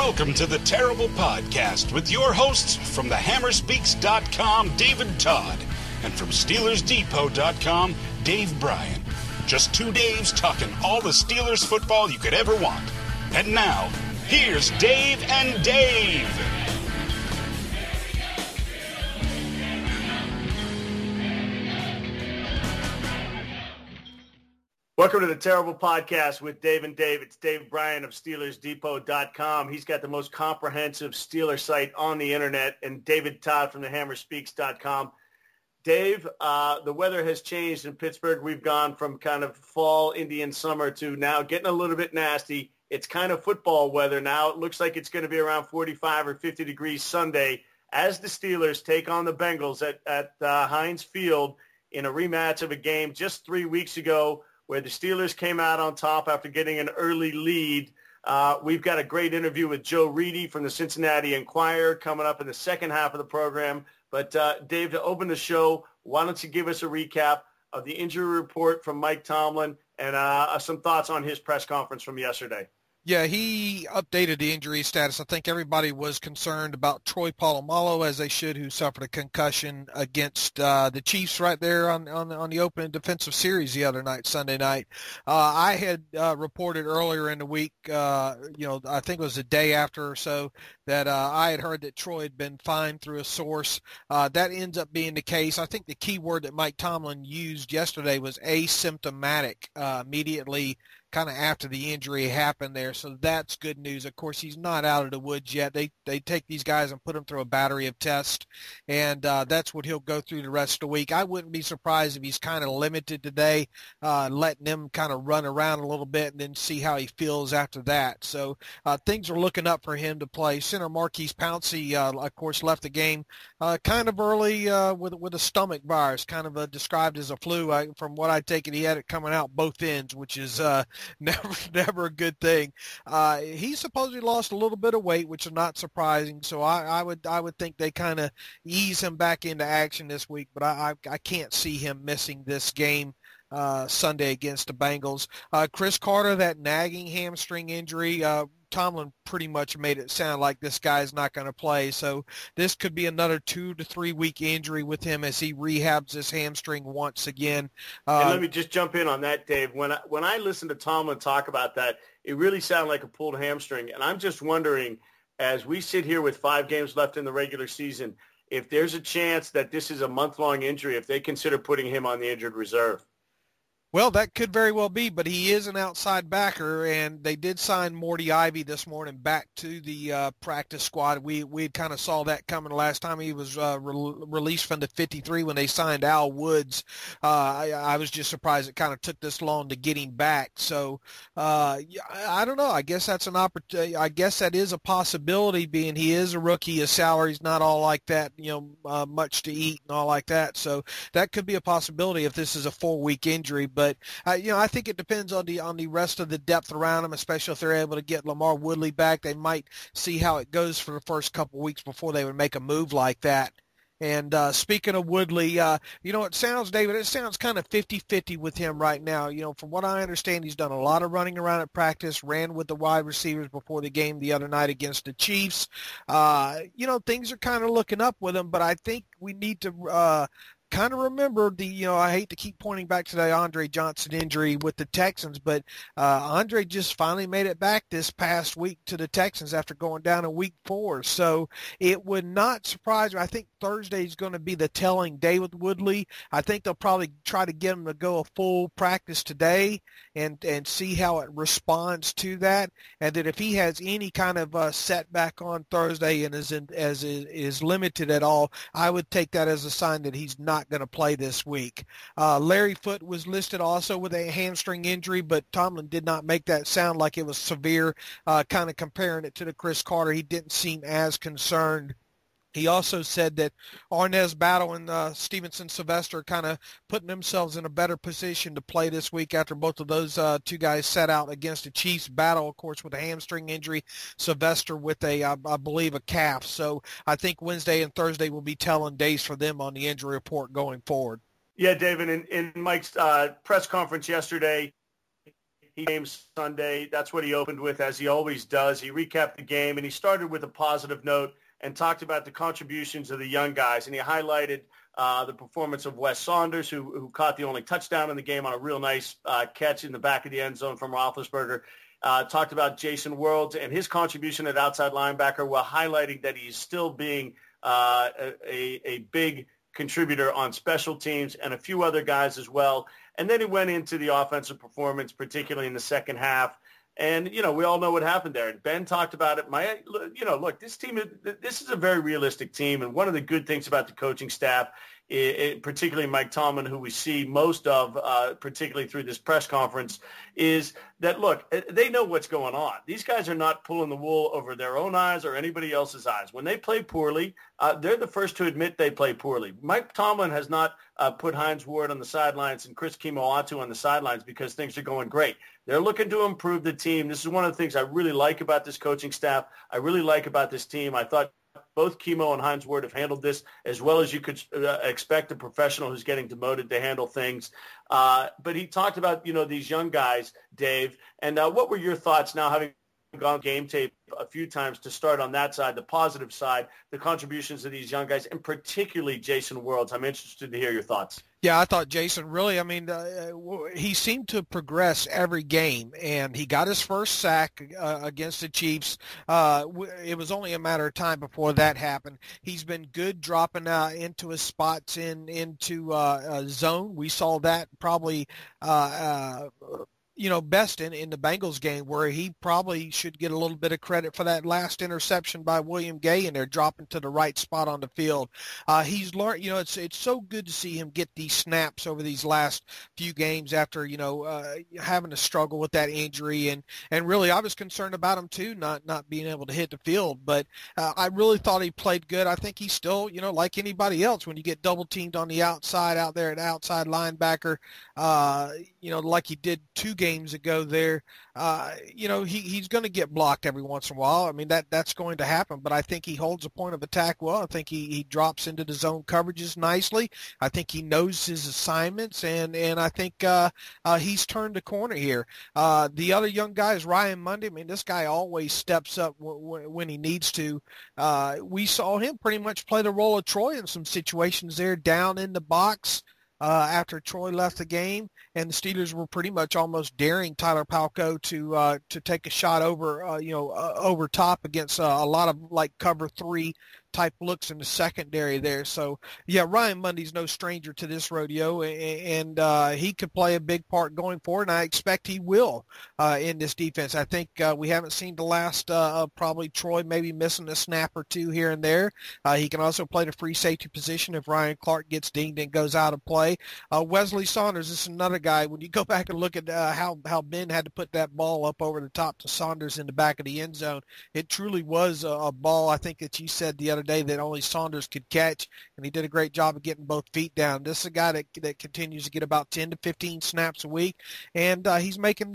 Welcome to the Terrible Podcast with your hosts from thehammerspeaks.com, David Todd, and from SteelersDepot.com, Dave Bryan. Just two Daves talking all the Steelers football you could ever want. And now, here's Dave and Dave. Welcome to the Terrible Podcast with Dave and Dave. It's Dave Bryan of SteelersDepot.com. He's got the most comprehensive Steeler site on the internet, and David Todd from thehammerspeaks.com. Dave, the weather has changed in Pittsburgh. We've gone from kind of fall, Indian summer to now getting a little bit nasty. It's kind of football weather now. It looks like it's going to be around 45 or 50 degrees Sunday as the Steelers take on the Bengals at Heinz Field in a rematch of a game just 3 weeks ago where the Steelers came out on top after getting an early lead. We've got a great interview with Joe Reedy from the Cincinnati Enquirer coming up in the second half of the program. But, Dave, to open the show, why don't you give us a recap of the injury report from Mike Tomlin and some thoughts on his press conference from yesterday? Yeah, he updated the injury status. I think everybody was concerned about Troy Polamalu, as they should, who suffered a concussion against the Chiefs right there on the opening defensive series the other night, Sunday night. I had reported earlier in the week, I think it was a day after or so, that I had heard that Troy had been fine through a source. That ends up being the case. I think the key word that Mike Tomlin used yesterday was asymptomatic immediately kind of after the injury happened there. So that's good news. Of course, he's not out of the woods yet. They take these guys and put them through a battery of tests, and that's what he'll go through the rest of the week. I wouldn't be surprised if he's kind of limited today, letting him kind of run around a little bit and then see how he feels after that. So things are looking up for him to play. Center Marquise Pouncey, of course, left the game kind of early with a stomach virus, kind of described as a flu. From what I take it, he had it coming out both ends, which is never a good thing. He supposedly lost a little bit of weight, which is not surprising. So I would think they kind of ease him back into action this week, but I can't see him missing this game Sunday against the Bengals. Chris Carter, that nagging hamstring injury, Tomlin pretty much made it sound like this guy's not going to play. So this could be another 2 to 3 week injury with him as he rehabs his hamstring once again. And let me just jump in on that, Dave. When I listened to Tomlin talk about that, it really sounded like a pulled hamstring. And I'm just wondering, as we sit here with 5 games left in the regular season, if there's a chance that this is a month-long injury, if they consider putting him on the injured reserve. Well, that could very well be, but he is an outside backer, and they did sign Morty Ivy this morning back to the practice squad. We kind of saw that coming last time he was released from the 53 when they signed Al Woods. I was just surprised it kind of took this long to get him back. So I don't know. I guess that's an opportunity. I guess that is a possibility, being he is a rookie. His salary's not all like that, much to eat and all like that. So that could be a possibility if this is a 4-week injury. But I think it depends on the rest of the depth around them, especially if they're able to get Lamar Woodley back. They might see how it goes for the first couple weeks before they would make a move like that. And speaking of Woodley, it sounds, David, it sounds kind of 50-50 with him right now. From what I understand, he's done a lot of running around at practice, ran with the wide receivers before the game the other night against the Chiefs. Things are kind of looking up with him, but I think we need to kind of remember I hate to keep pointing back to the Andre Johnson injury with the Texans, but Andre just finally made it back this past week to the Texans after going down in week 4. So it would not surprise me. I think Thursday is going to be the telling day with Woodley. I think they'll probably try to get him to go a full practice today and see how it responds to that. And that if he has any kind of setback on Thursday and is limited at all, I would take that as a sign that he's not going to play this week. Larry Foote was listed also with a hamstring injury, but Tomlin did not make that sound like it was severe, kind of comparing it to the Chris Carter. He didn't seem as concerned. He also said that Arnaz Battle and Stevenson Sylvester kind of putting themselves in a better position to play this week after both of those two guys set out against the Chiefs. Battle, of course, with a hamstring injury. Sylvester with I believe, a calf. So I think Wednesday and Thursday will be telling days for them on the injury report going forward. Yeah, David, in Mike's press conference yesterday, He came Sunday. That's what he opened with, as he always does. He recapped the game, and he started with a positive note and talked about the contributions of the young guys. And he highlighted the performance of Wes Saunders, who caught the only touchdown in the game on a real nice catch in the back of the end zone from Roethlisberger. Talked about Jason Worlds and his contribution at outside linebacker, while highlighting that he's still being a big contributor on special teams, and a few other guys as well. And then he went into the offensive performance, particularly in the second half. And, we all know what happened there. And Ben talked about it. Look, this team, this is a very realistic team. And one of the good things about the coaching staff, particularly Mike Tomlin, who we see most of, particularly through this press conference, is that, look, they know what's going on. These guys are not pulling the wool over their own eyes or anybody else's eyes. When they play poorly, they're the first to admit they play poorly. Mike Tomlin has not put Hines Ward on the sidelines and Chris Kemoatu on the sidelines because things are going great. They're looking to improve the team. This is one of the things I really like about this coaching staff. I really like about this team. I thought both Kemo and Hines Ward have handled this as well as you could expect a professional who's getting demoted to handle things. But he talked about, these young guys, Dave. And what were your thoughts now, having gone game tape a few times, to start on that side, the positive side, the contributions of these young guys, and particularly Jason Worlds? I'm interested to hear your thoughts. Yeah, I thought Jason really, he seemed to progress every game, and he got his first sack against the Chiefs. It was only a matter of time before that happened. He's been good dropping into his spots into zone. We saw that probably best in the Bengals game, where he probably should get a little bit of credit for that last interception by William Gay, and they're dropping to the right spot on the field. He's learned, it's so good to see him get these snaps over these last few games after, having to struggle with that injury. And really, I was concerned about him too, not being able to hit the field, but I really thought he played good. I think he's still, like anybody else, when you get double teamed on the outside out there at outside linebacker, like he did 2 games ago there, he's going to get blocked every once in a while. I mean, that's going to happen, but I think he holds a point of attack well. I think he drops into the zone coverages nicely. I think he knows his assignments, and I think he's turned a corner here. The other young guy is Ryan Mundy. I mean, this guy always steps up when he needs to. We saw him pretty much play the role of Troy in some situations there, down in the box, after Troy left the game, and the Steelers were pretty much almost daring Tyler Palko to take a shot over over top against a lot of like cover 3 type looks in the secondary there. So yeah, Ryan Mundy's no stranger to this rodeo, and he could play a big part going forward, and I expect he will in this defense. I think we haven't seen the last probably Troy maybe missing a snap or 2 here and there. He can also play the free safety position if Ryan Clark gets dinged and goes out of play. Wesley Saunders is another guy. When you go back and look at how Ben had to put that ball up over the top to Saunders in the back of the end zone, it truly was a ball, I think, that you said the other day that only Saunders could catch, and he did a great job of getting both feet down. This is a guy that continues to get about 10 to 15 snaps a week, and he's making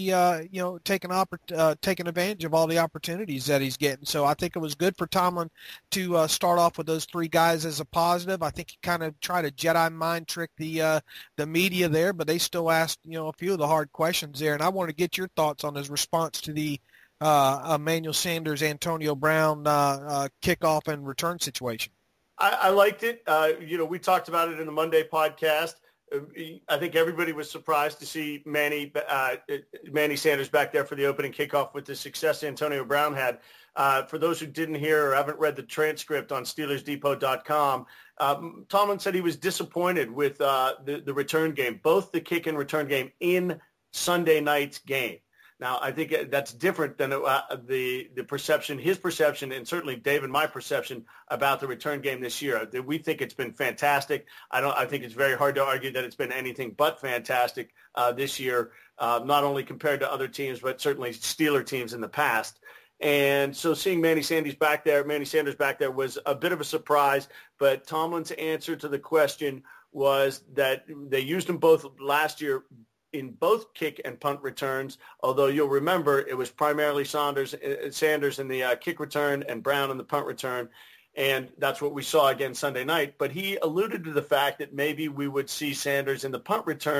taking advantage of all the opportunities that he's getting. So I think it was good for Tomlin to start off with those 3 guys as a positive. I think he kind of tried to Jedi mind trick the media there, but they still asked a few of the hard questions there, and I want to get your thoughts on his response to the Emmanuel Sanders, Antonio Brown kickoff and return situation. I liked it. We talked about it in the Monday podcast. I think everybody was surprised to see Manny Sanders back there for the opening kickoff with the success Antonio Brown had. For those who didn't hear or haven't read the transcript on SteelersDepot.com, Tomlin said he was disappointed with the return game, both the kick and return game in Sunday night's game. Now, I think that's different than the perception, his perception, and certainly Dave and my perception about the return game this year. We think it's been fantastic. I think it's very hard to argue that it's been anything but fantastic this year, not only compared to other teams, but certainly Steeler teams in the past. And so seeing Manny Sanders back there was a bit of a surprise, but Tomlin's answer to the question was that they used them both last year in both kick and punt returns, although you'll remember it was primarily Sanders in the kick return and Brown in the punt return, and that's what we saw again Sunday night. But he alluded to the fact that maybe we would see Sanders in the punt return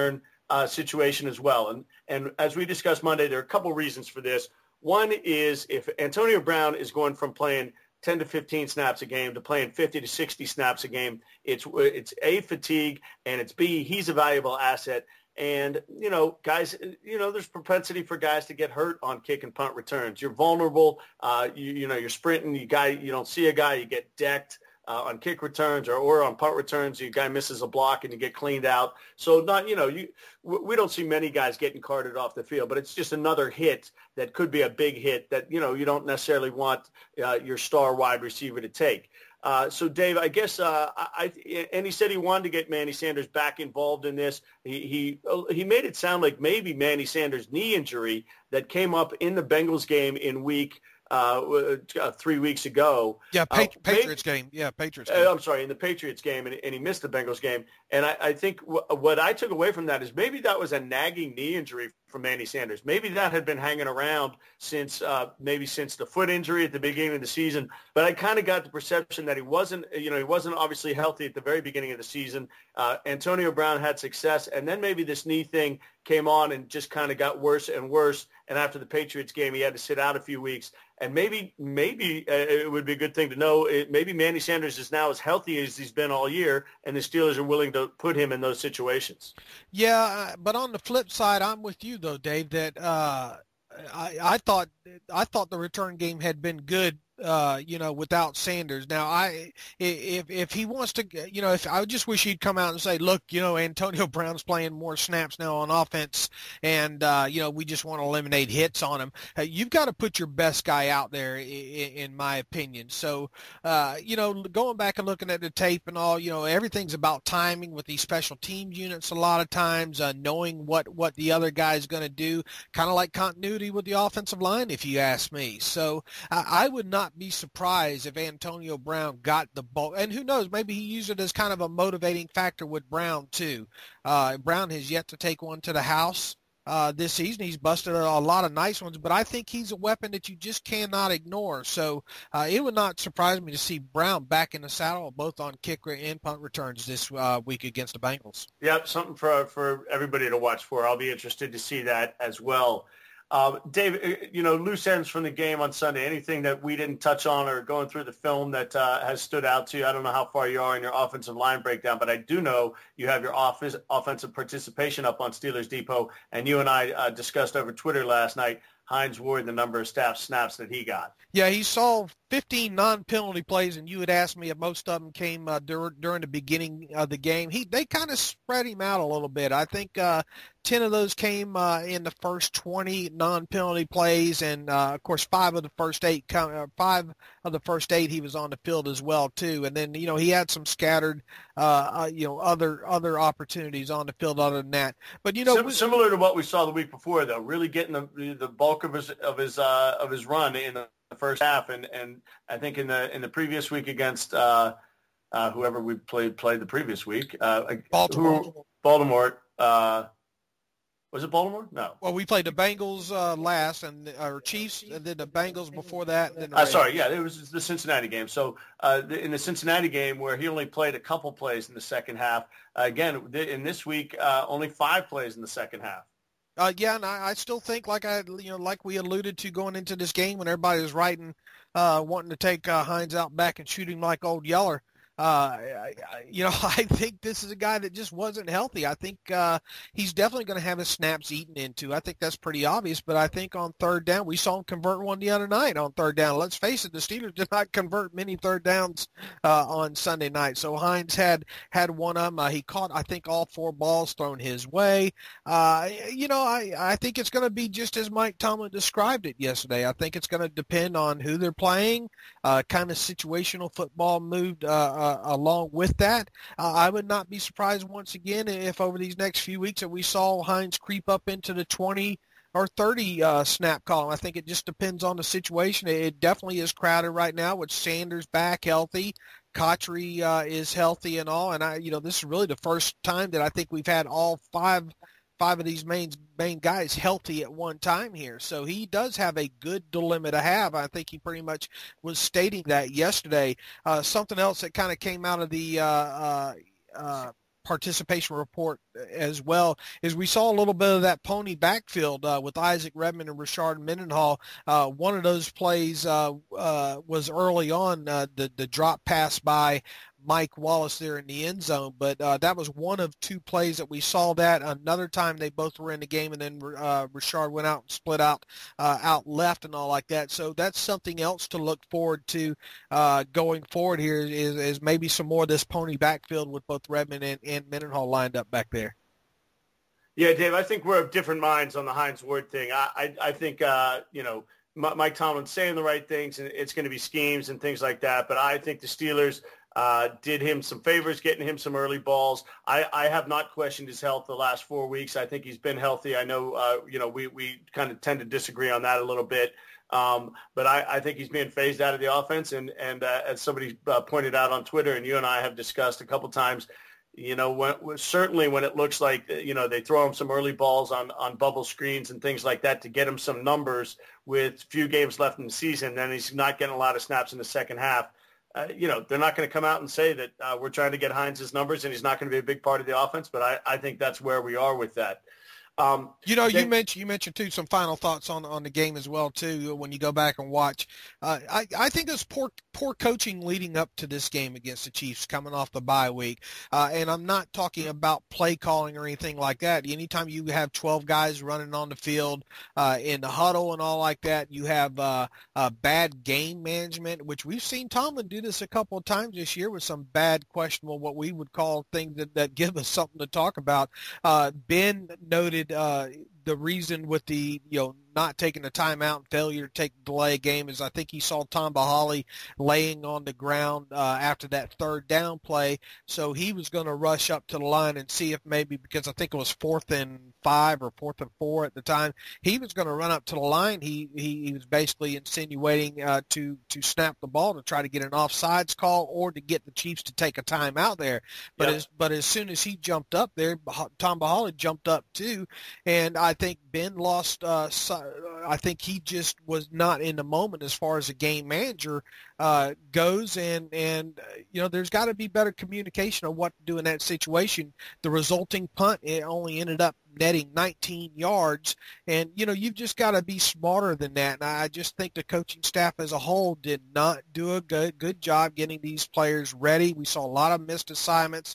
situation as well. And as we discussed Monday, there are a couple reasons for this. One is if Antonio Brown is going from playing 10 to 15 snaps a game to playing 50 to 60 snaps a game, it's A, fatigue, and it's B, he's a valuable asset. And, guys, there's propensity for guys to get hurt on kick and punt returns. You're vulnerable. You're sprinting. You don't see a guy, you get decked on kick returns or on punt returns. Your guy misses a block and you get cleaned out. So we don't see many guys getting carted off the field, but it's just another hit that could be a big hit that, you don't necessarily want your star wide receiver to take. So, Dave, I guess and he said he wanted to get Manny Sanders back involved in this. He made it sound like maybe Manny Sanders' knee injury that came up in the Bengals game in week 3 weeks ago. Yeah, Patriots game. Yeah, Patriots game. I'm sorry, in the Patriots game, and he missed the Bengals game. And I think what I took away from that is maybe that was a nagging knee injury for Manny Sanders. Maybe that had been hanging around since the foot injury at the beginning of the season. But I kind of got the perception that he wasn't obviously healthy at the very beginning of the season. Antonio Brown had success, and then maybe this knee thing came on and just kind of got worse and worse. And after the Patriots game, he had to sit out a few weeks. And maybe it would be a good thing to know. Maybe Manny Sanders is now as healthy as he's been all year, and the Steelers are willing to put him in those situations. Yeah, but on the flip side, I'm with you though, Dave. That I thought the return game had been good. Without Sanders. Now, if he wants to, if I just wish he'd come out and say, look, Antonio Brown's playing more snaps now on offense, and we just want to eliminate hits on him. You've got to put your best guy out there, in my opinion. So, going back and looking at the tape and all, everything's about timing with these special teams units. A lot of times, knowing what the other guy's going to do, kind of like continuity with the offensive line, if you ask me. So, I would not be surprised if Antonio Brown got the ball, and who knows, maybe he used it as kind of a motivating factor with Brown too. Brown has yet to take one to the house this season. He's busted a lot of nice ones, but I think he's a weapon that you just cannot ignore. So it would not surprise me to see Brown back in the saddle, both on kick and punt returns this week against the Bengals. Yep, something for everybody to watch for. I'll be interested to see that as well. Dave, loose ends from the game on Sunday, anything that we didn't touch on or going through the film that has stood out to you? I don't know how far you are in your offensive line breakdown, but I do know you have your offensive participation up on Steelers Depot, and you and I discussed over Twitter last night Hines Ward, the number of snaps that he got. Yeah, he saw 15 non-penalty plays, and you had asked me if most of them came during the beginning of the game. They kind of spread him out a little bit. I think 10 of those came in the first 20 non-penalty plays, and of course 5 of the first 8 he was on the field as well too. And then he had some scattered other opportunities on the field other than that. But similar to what we saw the week before, though, really getting the bulk of his run in the first half, and I think in the previous week against whoever we played the previous week, Baltimore. Was it Baltimore? No. Well, we played the Bengals last, or Chiefs, and then the Bengals before that. And then it was the Cincinnati game. So in the Cincinnati game, where he only played a couple plays in the second half, again, in this week, only 5 plays in the second half. And I still think, like we alluded to going into this game, when everybody was wanting to take Hines out back and shoot him like old Yeller. I think this is a guy that just wasn't healthy. I think he's definitely going to have his snaps eaten into. I think that's pretty obvious, but I think on third down, we saw him convert one the other night on third down. Let's face it, the Steelers did not convert many third downs on Sunday night. So Hines had one of them. He caught, I think, all 4 balls thrown his way. I think it's going to be just as Mike Tomlin described it yesterday. I think it's going to depend on who they're playing, kind of situational football moved along with that. I would not be surprised once again if over these next few weeks that we saw Hines creep up into the 20 or 30 snap column. I think it just depends on the situation. It definitely is crowded right now with Sanders back healthy. Cotchery is healthy and all. And this is really the first time that I think we've had all five of these main guys healthy at one time here. So he does have a good dilemma to have. I think he pretty much was stating that yesterday. Something else that kind of came out of the participation report as well, is we saw a little bit of that pony backfield with Isaac Redmond and Rashard Mendenhall. One of those plays was early on, the drop pass by Mike Wallace there in the end zone, but that was one of two plays that we saw that. Another time they both were in the game, and then Rashard went out and split out left and all like that. So that's something else to look forward to going forward here is maybe some more of this pony backfield with both Redmond and Mendenhall lined up back there. Yeah, Dave, I think we're of different minds on the Hines Ward thing. I think, Mike Tomlin's saying the right things, and it's going to be schemes and things like that, but I think the Steelers did him some favors, getting him some early balls. I have not questioned his health the last 4 weeks. I think he's been healthy. I know, we kind of tend to disagree on that a little bit. But I think he's being phased out of the offense. And as somebody pointed out on Twitter, and you and I have discussed a couple times, certainly when it looks like, they throw him some early balls on bubble screens and things like that to get him some numbers with few games left in the season, then he's not getting a lot of snaps in the second half. They're not going to come out and say that we're trying to get Hines' numbers and he's not going to be a big part of the offense, but I think that's where we are with that. You mentioned too some final thoughts on the game as well too. When you go back and watch, I think it's poor coaching leading up to this game against the Chiefs, coming off the bye week. And I'm not talking about play calling or anything like that. Anytime you have 12 guys running on the field in the huddle and all like that, you have bad game management, which we've seen Tomlin do this a couple of times this year with some bad, questionable, what we would call things that give us something to talk about. Ben noted the reason with the not taking the timeout and failure to take delay a game is I think he saw Tamba Hali laying on the ground after that third down play, so he was going to rush up to the line and see if maybe, because I think it was 4th and 5 or 4th and 4 at the time, he was going to run up to the line. He was basically insinuating to snap the ball to try to get an offsides call or to get the Chiefs to take a timeout there. But as soon as he jumped up there, Tamba Hali jumped up too, and I think Ben lost I think he just was not in the moment as far as a game manager goes, and there's got to be better communication on what to do in that situation. The resulting punt, it only ended up netting 19 yards, and you've just got to be smarter than that. And I just think the coaching staff as a whole did not do a good job getting these players ready. We saw a lot of missed assignments.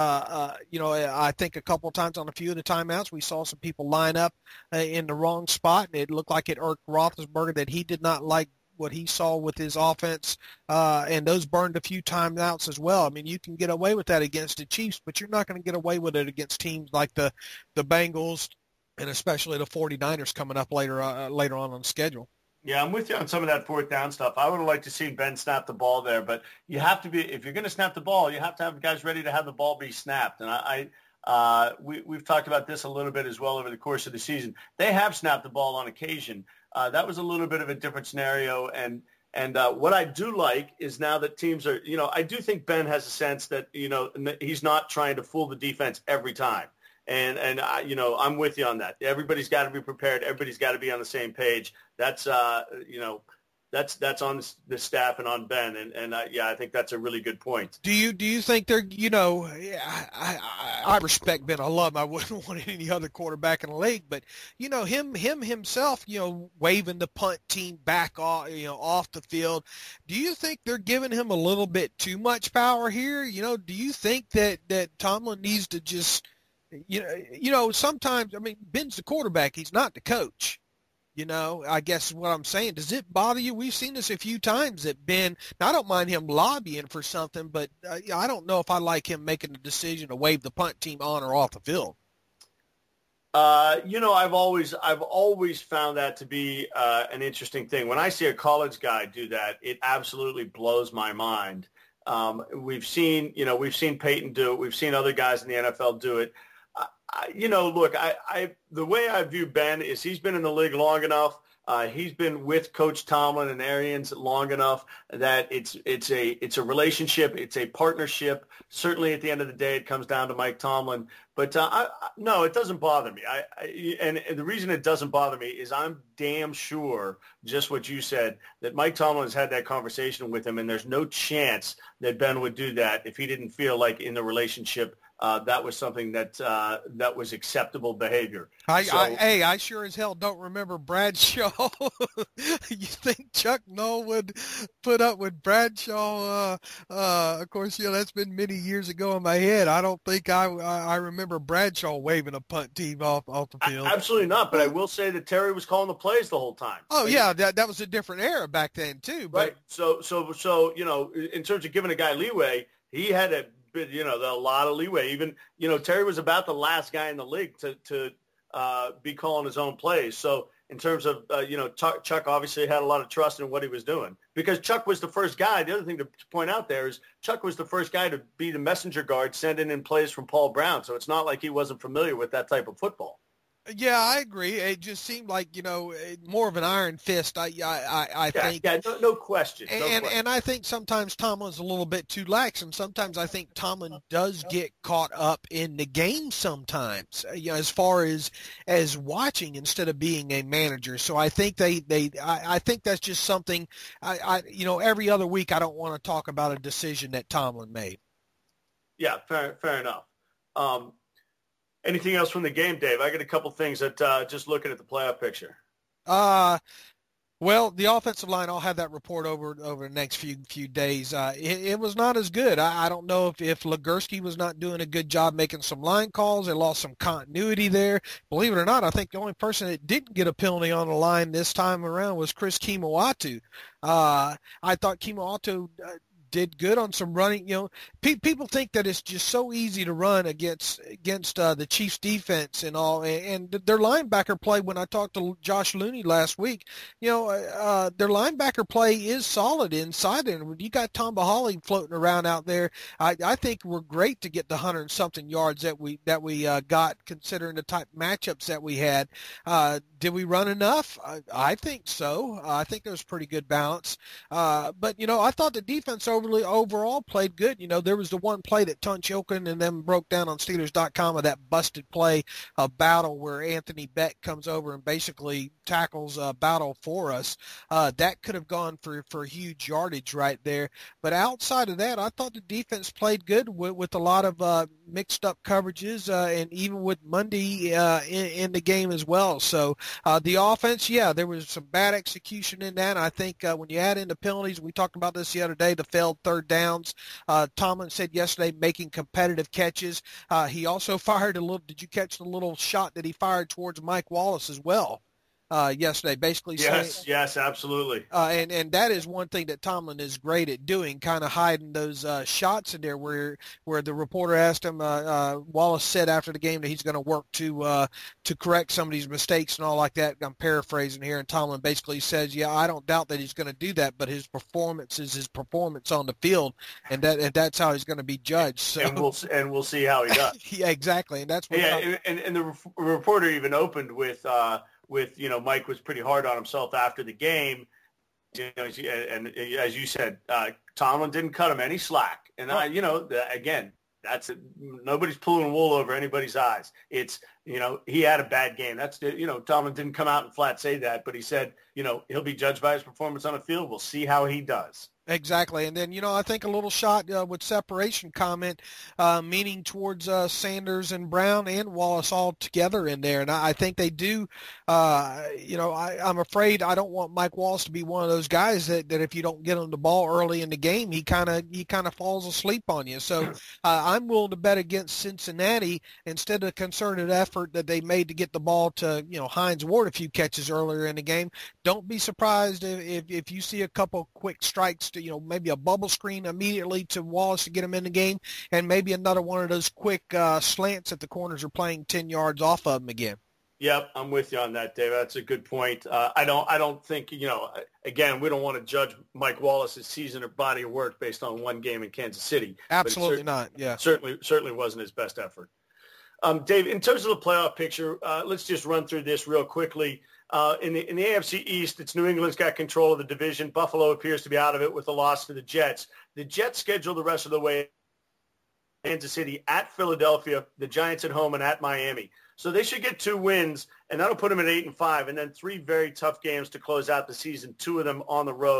I think a couple of times on a few of the timeouts we saw some people line up in the wrong spot, and it looked like it irked Roethlisberger that he did not like what he saw with his offense, and those burned a few timeouts as well. I mean, you can get away with that against the Chiefs, but you're not going to get away with it against teams like the Bengals and especially the 49ers coming up later on the schedule. Yeah, I'm with you on some of that fourth down stuff. I would have liked to see Ben snap the ball there, but you have to be, if you're going to snap the ball, you have to have guys ready to have the ball be snapped. And we've talked about this a little bit as well over the course of the season. They have snapped the ball on occasion. That was a little bit of a different scenario. And what I do like is now that teams are, I do think Ben has a sense that, he's not trying to fool the defense every time. And I'm with you on that. Everybody's got to be prepared. Everybody's got to be on the same page. That's, that's on the staff and on Ben. And I think that's a really good point. Do you think they're, I respect Ben. I love him. I wouldn't want any other quarterback in the league, but him himself, waving the punt team back off the field. Do you think they're giving him a little bit too much power here? Do you think that Tomlin needs to just, sometimes, I mean, Ben's the quarterback. He's not the coach. I guess what I'm saying, does it bother you? We've seen this a few times that Ben, now I don't mind him lobbying for something, but I don't know if I like him making the decision to wave the punt team on or off the field. I've always found that to be an interesting thing. When I see a college guy do that, it absolutely blows my mind. We've seen Peyton do it. We've seen other guys in the NFL do it. Look, the way I view Ben is he's been in the league long enough. He's been with Coach Tomlin and Arians long enough that it's a relationship. It's a partnership. Certainly at the end of the day, it comes down to Mike Tomlin. But no, it doesn't bother me. And the reason it doesn't bother me is I'm damn sure, just what you said, that Mike Tomlin has had that conversation with him, and there's no chance that Ben would do that if he didn't feel like in the relationship that was something that was acceptable behavior. I sure as hell don't remember Bradshaw. You think Chuck Noll would put up with Bradshaw? Of course, that's been many years ago in my head. I don't think I remember Bradshaw waving a punt team off the field. Absolutely not. But I will say that Terry was calling the plays the whole time. Oh yeah, that was a different era back then too. But... Right. So in terms of giving a guy leeway, he had a lot of leeway. Even Terry was about the last guy in the league to be calling his own plays. So in terms of, Chuck obviously had a lot of trust in what he was doing because Chuck was the first guy. The other thing to point out there is Chuck was the first guy to be the messenger guard sending in plays from Paul Brown. So it's not like he wasn't familiar with that type of football. Yeah, I agree. It just seemed like, more of an iron fist, I think. Yeah, no question. And I think sometimes Tomlin's a little bit too lax, and sometimes I think Tomlin does get caught up in the game sometimes, as far as watching instead of being a manager. So I think I think that's just something, every other week I don't want to talk about a decision that Tomlin made. Yeah, fair enough. Anything else from the game, Dave? I got a couple things that just looking at the playoff picture. Well, the offensive line, I'll have that report over the next few days. It was not as good. I don't know if Legursky was not doing a good job making some line calls. They lost some continuity there. Believe it or not, I think the only person that didn't get a penalty on the line this time around was Chris Kemoeatu. I thought Kemoeatu did good on some running. People think that it's just so easy to run against the Chiefs defense and all, and their linebacker play. When I talked to Josh Looney last week, their linebacker play is solid inside, and when you got Tom Bahali floating around out there, I think we're great to get the 100 and something yards that we got, considering the type matchups that we had. Did we run enough? I think so. I think there was pretty good balance. But I thought the defense overall played good. There was the one play that Tunch Ilkin and them broke down on Steelers.com of that busted play of Battle where Anthony Beck comes over and basically tackles Battle for us. That could have gone for huge yardage right there. But outside of that, I thought the defense played good with a lot of mixed up coverages and even with Monday in the game as well. So the offense, there was some bad execution in that. I think when you add in the penalties, we talked about this the other day, the failed third downs. Tomlin said yesterday making competitive catches. He also fired did you catch the little shot that he fired towards Mike Wallace as well? Yesterday, basically saying, yes, absolutely. And that is one thing that Tomlin is great at doing, kind of hiding those shots in there where the reporter asked him, Wallace said after the game that he's going to work to correct some of these mistakes and all like that. I'm paraphrasing here, and Tomlin basically says, I don't doubt that he's going to do that, but his performance is his performance on the field, and that's how he's going to be judged. So, and we'll see how he does. Yeah, exactly, and that's what. Yeah, and the reporter even opened with Mike was pretty hard on himself after the game, and as you said, Tomlin didn't cut him any slack. And again, that's nobody's pulling wool over anybody's eyes. It's he had a bad game. That's Tomlin didn't come out and flat say that, but he said he'll be judged by his performance on the field. We'll see how he does. Exactly. And then, I think a little shot with separation comment, meaning towards Sanders and Brown and Wallace all together in there. And I think they do, I'm afraid I don't want Mike Wallace to be one of those guys that if you don't get him the ball early in the game, he kind of falls asleep on you. So I'm willing to bet against Cincinnati instead of the concerted effort that they made to get the ball to, Hines Ward a few catches earlier in the game. Don't be surprised if you see a couple quick strikes to, maybe a bubble screen immediately to Wallace to get him in the game, and maybe another one of those quick slants that the corners are playing 10 yards off of him again. Yep, I'm with you on that, Dave. That's a good point. I don't think, again, we don't want to judge Mike Wallace's season or body of work based on one game in Kansas City. Absolutely not, yeah. Certainly wasn't his best effort. Dave, in terms of the playoff picture, let's just run through this real quickly. In the AFC East, it's New England's got control of the division. Buffalo appears to be out of it with a loss to the Jets. The Jets schedule the rest of the way Kansas City at Philadelphia, the Giants at home, and at Miami. So they should get 2 wins, and that'll put them at 8-5, and then 3 very tough games to close out the season, 2 of them on the road.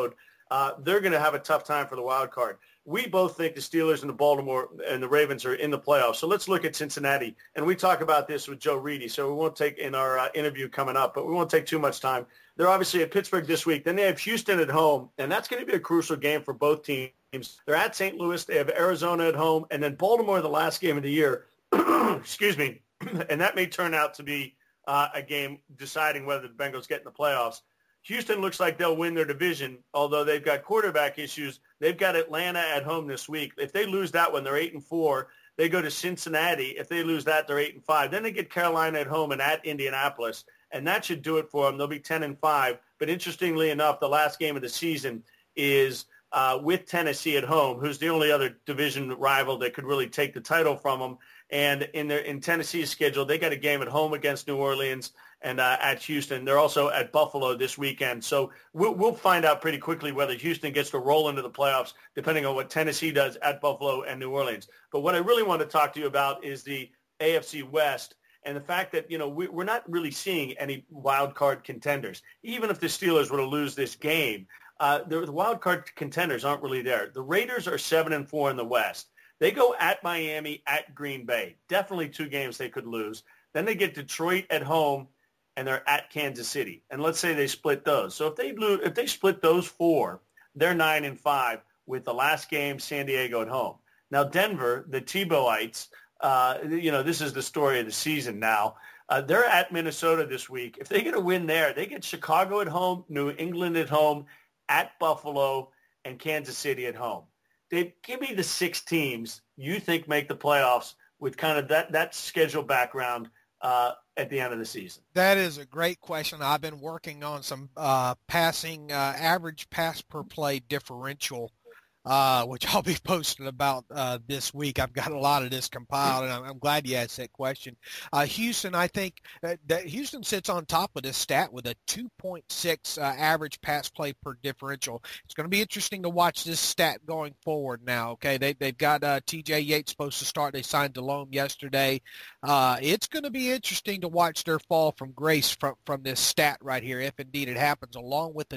they're going to have a tough time for the wild card. We both think the Steelers and the Baltimore and the Ravens are in the playoffs. So let's look at Cincinnati. And we talk about this with Joe Reedy, so we won't take in our interview coming up, but we won't take too much time. They're obviously at Pittsburgh this week. Then they have Houston at home, and that's going to be a crucial game for both teams. They're at St. Louis. They have Arizona at home, and then Baltimore the last game of the year. Excuse me. And that may turn out to be a game deciding whether the Bengals get in the playoffs. Houston looks like they'll win their division, although they've got quarterback issues. They've got Atlanta at home this week. If they lose that one, they're 8-4. They go to Cincinnati. If they lose that, they're 8-5. Then they get Carolina at home and at Indianapolis, and that should do it for them. They'll be 10-5. But interestingly enough, the last game of the season is with Tennessee at home, who's the only other division rival that could really take the title from them. And in Tennessee's schedule, they got a game at home against New Orleans and at Houston. They're also at Buffalo this weekend. So we'll find out pretty quickly whether Houston gets to roll into the playoffs, depending on what Tennessee does at Buffalo and New Orleans. But what I really want to talk to you about is the AFC West and the fact that, we're not really seeing any wild card contenders. Even if the Steelers were to lose this game, the wild card contenders aren't really there. The Raiders are 7-4 in the West. They go at Miami, at Green Bay. Definitely two games they could lose. Then they get Detroit at home, and they're at Kansas City. And let's say they split those. So if they split those four, they're 9-5 with the last game, San Diego at home. Now Denver, the Tebowites, this is the story of the season now. They're at Minnesota this week. If they get a win there, they get Chicago at home, New England at home, at Buffalo, and Kansas City at home. Dave, give me the 6 teams you think make the playoffs with kind of that schedule background at the end of the season. That is a great question. I've been working on some passing average pass per play differential, which I'll be posting about this week. I've got a lot of this compiled, and I'm glad you asked that question. Houston, I think that Houston sits on top of this stat with a 2.6 average pass play per differential. It's going to be interesting to watch this stat going forward now, okay? They've got T.J. Yates supposed to start. They signed Delhomme yesterday. It's going to be interesting to watch their fall from grace from this stat right here, if indeed it happens, along with the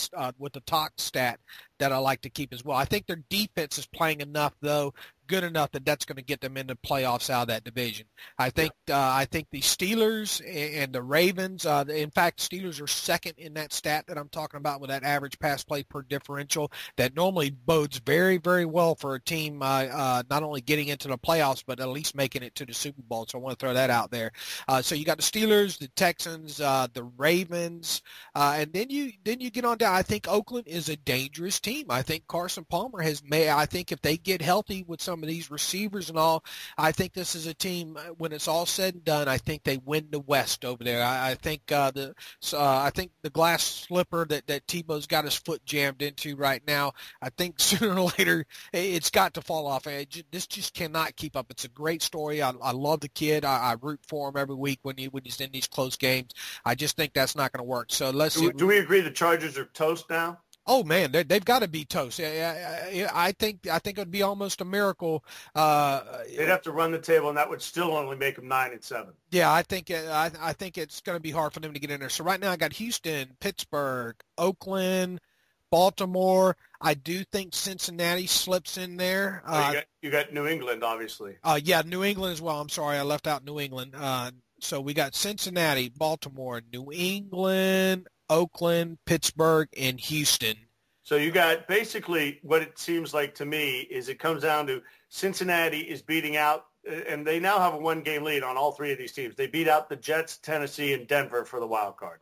talk stat that I like to keep as well. I think their defense is playing enough, though, good enough that's going to get them into playoffs out of that division. I think the Steelers and the Ravens, in fact, Steelers are second in that stat that I'm talking about with that average pass play per differential that normally bodes very, very well for a team not only getting into the playoffs, but at least making it to the Super Bowl. So I want to throw that out there. So you got the Steelers, the Texans, the Ravens, and then you get on down. I think Oakland is a dangerous team. I think Carson Palmer I think if they get healthy with some of these receivers and all, I think this is a team, when it's all said and done, I think they win the West over there. I think the glass slipper that Tebow's got his foot jammed into right now, I think sooner or later it's got to fall off. This just cannot keep up. It's a great story. I love the kid. I root for him every week when he's in these close games. I just think that's not going to work. So let's see. Do we agree the Chargers are toast now? Oh man, they've got to be toast. I think it would be almost a miracle. They'd have to run the table, and that would still only make them 9-7. Yeah, I think it's going to be hard for them to get in there. So right now, I got Houston, Pittsburgh, Oakland, Baltimore. I do think Cincinnati slips in there. You got New England, obviously. Yeah, New England as well. I'm sorry, I left out New England. So we got Cincinnati, Baltimore, New England, Oakland, Pittsburgh, and Houston. So you got basically what it seems like to me is it comes down to Cincinnati is beating out, and they now have a one-game lead on all three of these teams. They beat out the Jets, Tennessee, and Denver for the wild card.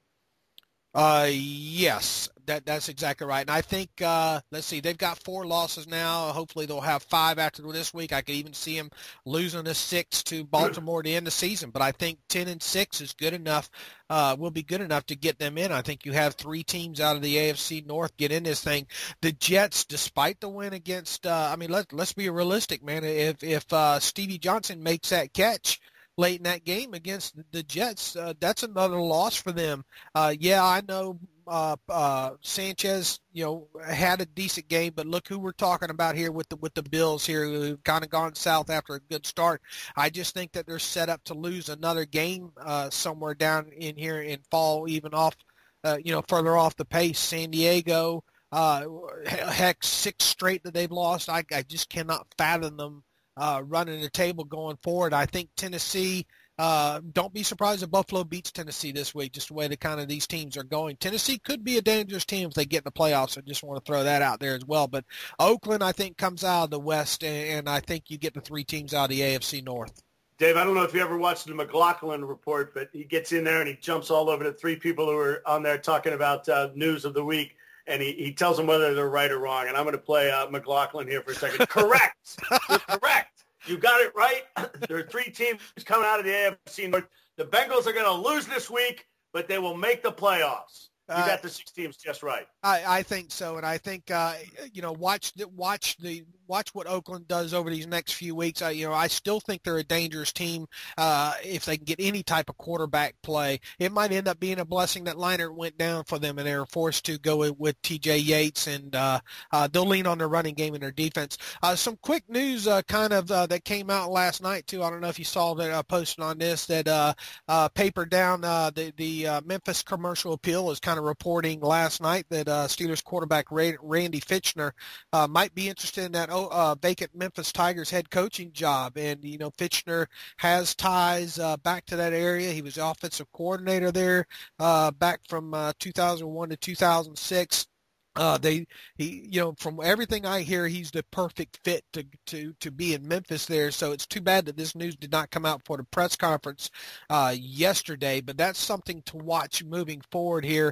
Yes, that's exactly right. And I think, let's see, they've got 4 losses now. Hopefully they'll have 5 after this week. I could even see them losing a 6 to Baltimore to end the season. But I think 10-6 is good enough, will be good enough to get them in. I think you have 3 teams out of the AFC North get in this thing. The Jets, despite the win against, let's be realistic, man. If Stevie Johnson makes that catch late in that game against the Jets, that's another loss for them. I know Sanchez, had a decent game, but look who we're talking about here with the Bills here, who've kind of gone south after a good start. I just think that they're set up to lose another game somewhere down in here and fall even off, further off the pace. San Diego, Heck, 6 straight that they've lost. I just cannot fathom them running the table going forward. I think Tennessee, don't be surprised if Buffalo beats Tennessee this week, just the way the kind of these teams are going. Tennessee could be a dangerous team if they get in the playoffs. I just want to throw that out there as well. But Oakland, I think, comes out of the West, and I think you get the 3 teams out of the AFC North. Dave, I don't know if you ever watched the McLaughlin report, but he gets in there and he jumps all over the 3 people who are on there talking about news of the week, and he tells them whether they're right or wrong. And I'm going to play McLaughlin here for a second. Correct. You're correct. You got it right. There are 3 teams coming out of the AFC North. The Bengals are going to lose this week, but they will make the playoffs. You got the 6 teams just right. I think so, and I think watch what Oakland does over these next few weeks. I still think they're a dangerous team if they can get any type of quarterback play. It might end up being a blessing that Leinart went down for them, and they were forced to go with T.J. Yates, and they'll lean on their running game and their defense. Some quick news that came out last night too. I don't know if you saw that posted on this that Paper Down, the Memphis Commercial Appeal is kind of reporting last night that Steelers quarterback Randy Fitchner might be interested in that vacant Memphis Tigers head coaching job. And, Fitchner has ties back to that area. He was the offensive coordinator there back from 2001 to 2006. From everything I hear, he's the perfect fit to be in Memphis there. So it's too bad that this news did not come out for the press conference yesterday, but that's something to watch moving forward here.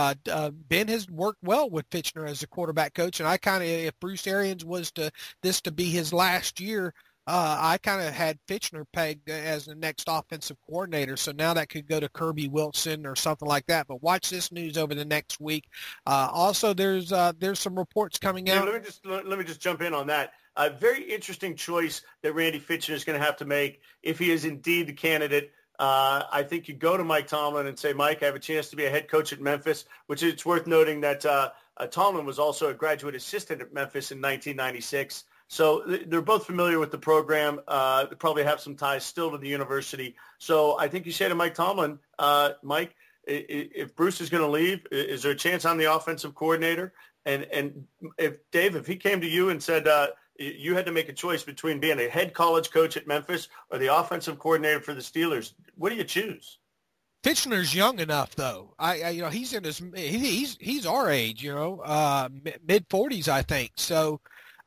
Ben has worked well with Fitchner as a quarterback coach, and if Bruce Arians was to be his last year, I kind of had Fitchner pegged as the next offensive coordinator, so now that could go to Kirby Wilson or something like that. But watch this news over the next week. Also, there's some reports coming out. Let me just jump in on that. A very interesting choice that Randy Fitchner is going to have to make if he is indeed the candidate. I think you go to Mike Tomlin and say, Mike, I have a chance to be a head coach at Memphis, which it's worth noting that Tomlin was also a graduate assistant at Memphis in 1996. So they're both familiar with the program. They probably have some ties still to the university. So I think you say to Mike Tomlin, Mike, if Bruce is going to leave, is there a chance on the offensive coordinator? And if he came to you and said you had to make a choice between being a head college coach at Memphis or the offensive coordinator for the Steelers, what do you choose? Fitchner's young enough, though. He's in he's our age, mid 40s, I think. So.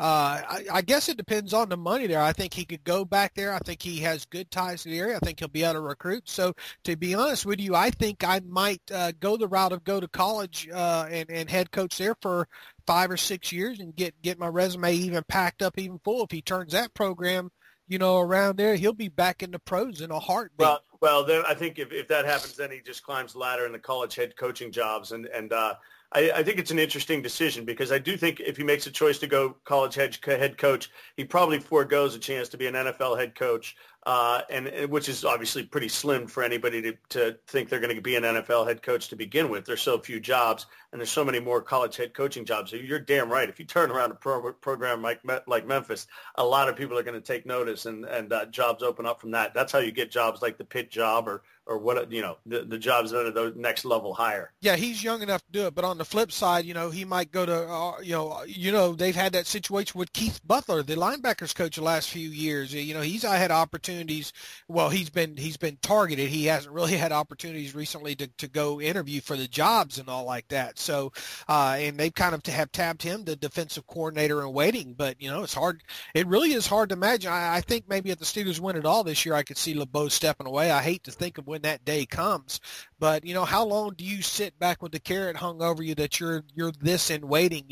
I guess it depends on the money there. I think he could go back there. I think he has good ties to the area. I think he'll be able to recruit. So to be honest with you, I think I might go the route of go to college and head coach there for 5 or 6 years and get my resume even packed up, even full. If he turns that program, around there, he'll be back in the pros in a heartbeat. Well, then I think if that happens, then he just climbs the ladder in the college head coaching jobs. And I think it's an interesting decision because I do think if he makes a choice to go college head coach, he probably forgoes a chance to be an NFL head coach, and which is obviously pretty slim for anybody to think they're going to be an NFL head coach to begin with. There's so few jobs, and there's so many more college head coaching jobs. So you're damn right. If you turn around a program like Memphis, a lot of people are going to take notice, and jobs open up from that. That's how you get jobs like the Pitt job or what, the jobs that are the next level higher. Yeah, he's young enough to do it. But on the flip side, he might go to, they've had that situation with Keith Butler, the linebackers coach the last few years. He's had opportunities. Well, he's been targeted. He hasn't really had opportunities recently to go interview for the jobs and all like that. So, and they've kind of have tabbed him, the defensive coordinator in waiting. But, it's hard. It really is hard to imagine. I think maybe if the Steelers win it all this year, I could see LeBeau stepping away. I hate to think of when that day comes. But, how long do you sit back with the carrot hung over you that you're this in waiting,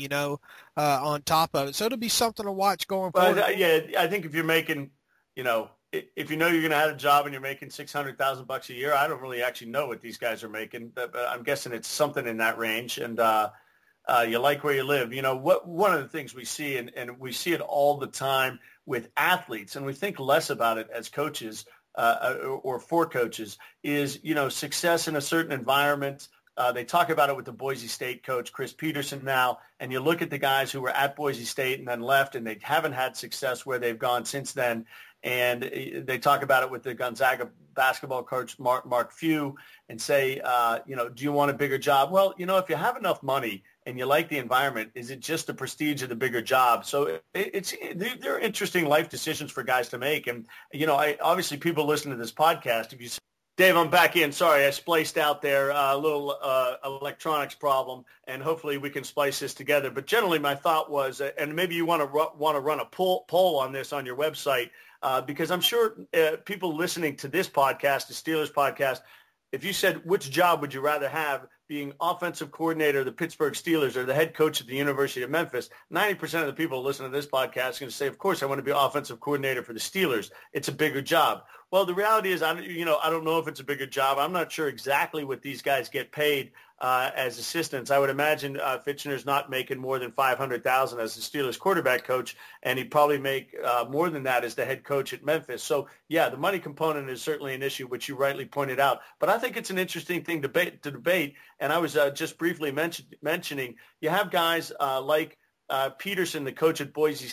on top of it? So it'll be something to watch going forward. I think if you're making, if you're going to have a job and you're making $600,000 a year, I don't really actually know what these guys are making, but I'm guessing it's something in that range. And you like where you live. One of the things we see, and we see it all the time with athletes, and we think less about it as coaches, or for coaches, is, success in a certain environment, They talk about it with the Boise State coach, Chris Peterson now, and you look at the guys who were at Boise State and then left, and they haven't had success where they've gone since then. And they talk about it with the Gonzaga basketball coach, Mark Few, and say, do you want a bigger job? Well, if you have enough money and you like the environment, is it just the prestige of the bigger job? So they're interesting life decisions for guys to make. And, obviously people listen to this podcast. If you Dave, I'm back in. Sorry, I spliced out there a little electronics problem, and hopefully we can splice this together. But generally, my thought was, and maybe you want to run a poll on this on your website, because I'm sure people listening to this podcast, the Steelers podcast, if you said which job would you rather have, being offensive coordinator of the Pittsburgh Steelers or the head coach at the University of Memphis, 90% of the people listening to this podcast are going to say, of course, I want to be offensive coordinator for the Steelers. It's a bigger job. Well, the reality is, I don't know if it's a bigger job. I'm not sure exactly what these guys get paid as assistants. I would imagine Fitchner's not making more than $500,000 as the Steelers quarterback coach, and he'd probably make more than that as the head coach at Memphis. So, yeah, the money component is certainly an issue, which you rightly pointed out. But I think it's an interesting thing to debate. And I was just briefly mentioning, you have guys like Peterson, the coach at Boise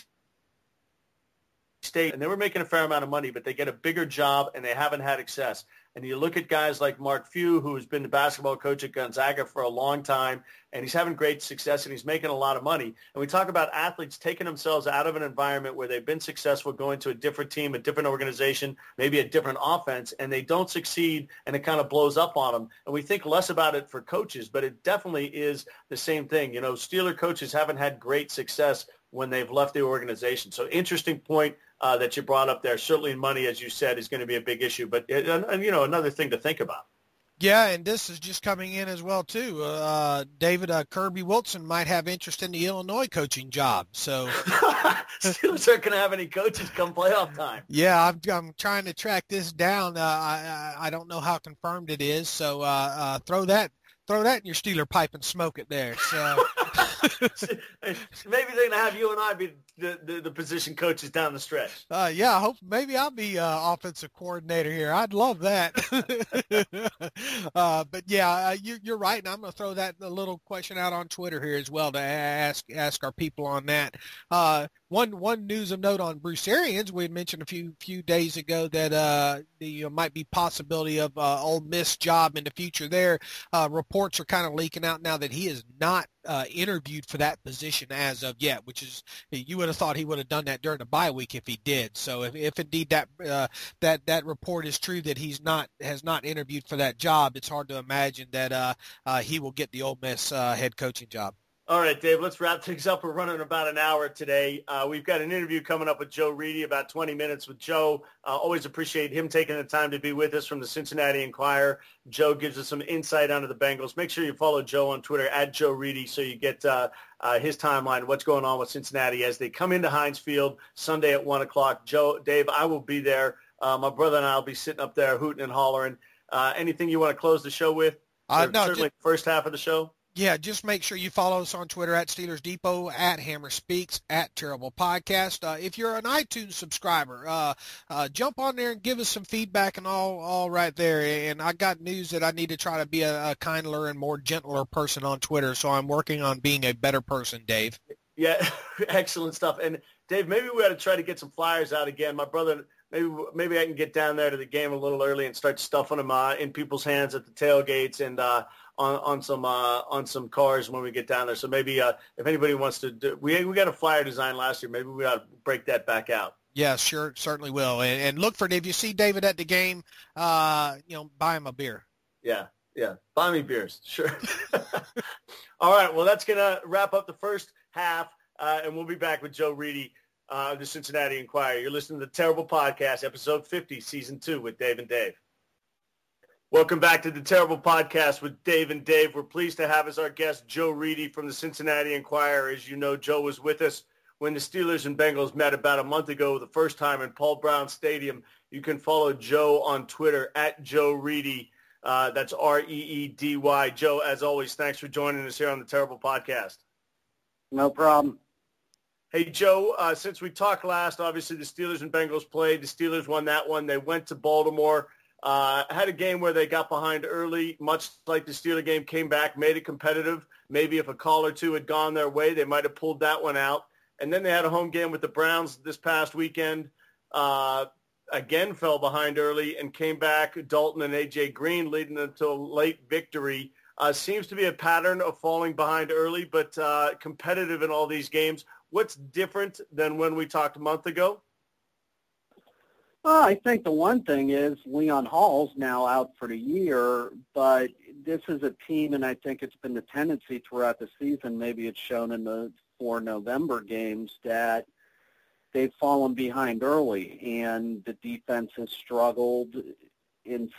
State, and they were making a fair amount of money, but they get a bigger job and they haven't had success. And you look at guys like Mark Few, who's been the basketball coach at Gonzaga for a long time, and he's having great success and he's making a lot of money. And we talk about athletes taking themselves out of an environment where they've been successful, going to a different team, a different organization, maybe a different offense, and they don't succeed and it kind of blows up on them. And we think less about it for coaches, but it definitely is the same thing. Steeler coaches haven't had great success when they've left the organization. So interesting point that you brought up there. Certainly money, as you said, is going to be a big issue, but another thing to think about. Yeah, and this is just coming in as well, too. David, Kirby Wilson might have interest in the Illinois coaching job. So Steelers aren't going to have any coaches come playoff time. Yeah, I'm trying to track this down. I don't know how confirmed it is. So throw that in your Steeler pipe and smoke it there. So maybe they're going to have you and I be the position coaches down the stretch. Yeah, I hope maybe I'll be offensive coordinator here. I'd love that. But yeah, you're right, and I'm going to throw that a little question out on Twitter here as well to ask our people on that. One news of note on Bruce Arians, we had mentioned a few days ago that there might be possibility of Ole Miss job in the future there. Reports are kind of leaking out now that he is not interviewed for that position as of yet, which is, you would have thought he would have done that during the bye week if he did. So if indeed that report is true that has not interviewed for that job, it's hard to imagine that he will get the Ole Miss head coaching job. All right, Dave, let's wrap things up. We're running about an hour today. We've got an interview coming up with Joe Reedy, about 20 minutes with Joe. Always appreciate him taking the time to be with us from the Cincinnati Enquirer. Joe gives us some insight onto the Bengals. Make sure you follow Joe on Twitter, @JoeReedy, so you get his timeline, what's going on with Cincinnati as they come into Heinz Field Sunday at 1 o'clock. Dave, I will be there. My brother and I will be sitting up there hooting and hollering. Anything you want to close the show with? No, certainly the first half of the show. Yeah, just make sure you follow us on Twitter @Steelers Depot, @Hammer Speaks, @Terrible Podcast. If you're an iTunes subscriber, jump on there and give us some feedback and all right there. And I got news that I need to try to be a kinder and more gentler person on Twitter, so I'm working on being a better person, Dave. Yeah, excellent stuff. And Dave, maybe we ought to try to get some flyers out again. My brother, maybe I can get down there to the game a little early and start stuffing them in people's hands at the tailgates and on some cars when we get down there. So maybe if anybody wants to do, we got a flyer design last year. Maybe we ought to break that back out. Yeah, sure, certainly will. And look for it. If you see David at the game, buy him a beer. Yeah. Buy me beers. Sure. All right. Well, that's going to wrap up the first half, and we'll be back with Joe Reedy of the Cincinnati Enquirer. You're listening to the Terrible Podcast, episode 50, season 2 with Dave and Dave. Welcome back to the Terrible Podcast with Dave and Dave. We're pleased to have as our guest Joe Reedy from the Cincinnati Enquirer. As you know, Joe was with us when the Steelers and Bengals met about a month ago, the first time in Paul Brown Stadium. You can follow Joe on Twitter @Joe Reedy. That's REEDY. Joe, as always, thanks for joining us here on the Terrible Podcast. No problem. Hey, Joe, since we talked last, obviously the Steelers and Bengals played. The Steelers won that one. They went to Baltimore. Had a game where they got behind early, much like the Steeler game, came back, made it competitive. Maybe if a call or two had gone their way, they might have pulled that one out. And then they had a home game with the Browns this past weekend. Again, fell behind early and came back. Dalton and A.J. Green leading them to a late victory. Seems to be a pattern of falling behind early, but competitive in all these games. What's different than when we talked a month ago? Well, I think the one thing is Leon Hall's now out for the year, but this is a team, and I think it's been the tendency throughout the season, maybe it's shown in the 4 November games, that they've fallen behind early, and the defense has struggled in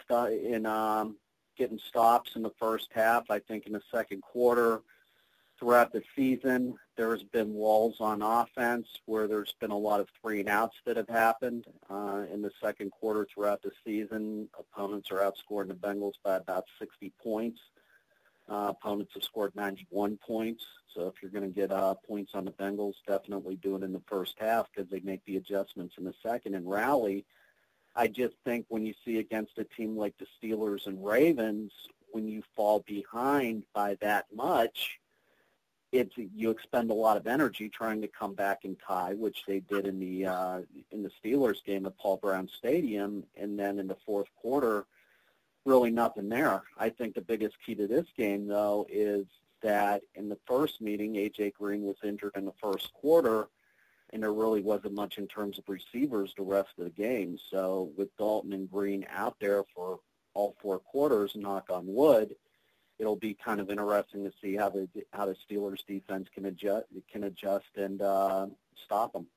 getting stops in the first half. I think in the second quarter throughout the season, there's been walls on offense where there's been a lot of 3-and-outs that have happened. In the second quarter throughout the season, opponents are outscoring the Bengals by about 60 points. Opponents have scored 91 points. So if you're going to get points on the Bengals, definitely do it in the first half because they make the adjustments in the second and rally. I just think when you see against a team like the Steelers and Ravens, when you fall behind by that much, you expend a lot of energy trying to come back and tie, which they did in the Steelers game at Paul Brown Stadium, and then in the fourth quarter, really nothing there. I think the biggest key to this game, though, is that in the first meeting, A.J. Green was injured in the first quarter, and there really wasn't much in terms of receivers the rest of the game. So with Dalton and Green out there for all 4 quarters, knock on wood, it'll be kind of interesting to see how the Steelers defense can adjust and stop them.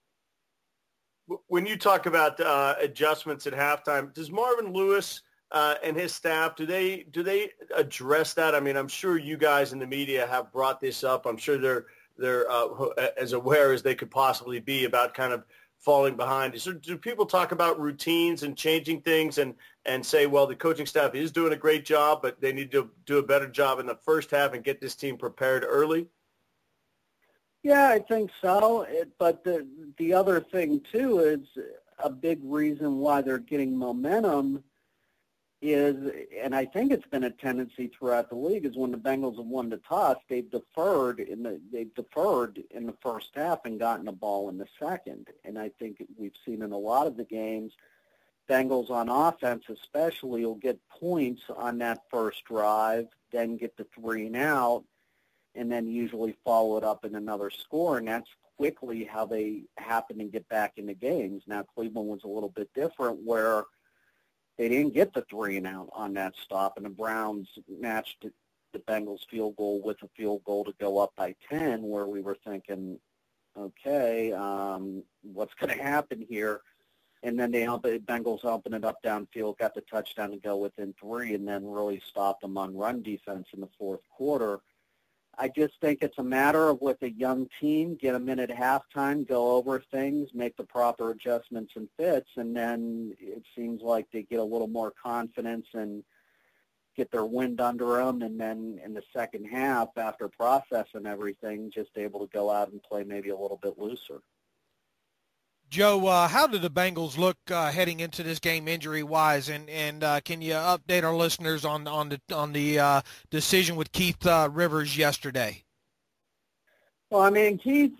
When you talk about adjustments at halftime, does Marvin Lewis and his staff, do they address that? I mean, I'm sure you guys in the media have brought this up. I'm sure they're as aware as they could possibly be about kind of falling behind. So do people talk about routines and changing things and say, well, the coaching staff is doing a great job, but they need to do a better job in the first half and get this team prepared early? Yeah, I think so. But the other thing, too, is a big reason why they're getting momentum is, and I think it's been a tendency throughout the league, is when the Bengals have won the toss, they've deferred in the first half and gotten the ball in the second. And I think we've seen in a lot of the games, Bengals on offense especially will get points on that first drive, then get the 3-and-out, and then usually follow it up in another score. And that's quickly how they happen to get back into games. Now, Cleveland was a little bit different where they didn't get the 3-and-out on that stop, and the Browns matched the Bengals field goal with a field goal to go up by 10, where we were thinking, okay, what's going to happen here? And then the Bengals opened it up downfield, got the touchdown to go within 3, and then really stopped them on run defense in the fourth quarter. I just think it's a matter of, with a young team, get them in at halftime, go over things, make the proper adjustments and fits, and then it seems like they get a little more confidence and get their wind under them, and then in the second half, after processing everything, just able to go out and play maybe a little bit looser. Joe, how did the Bengals look heading into this game injury-wise, and can you update our listeners on the decision with Keith Rivers yesterday? Well, I mean, Keith,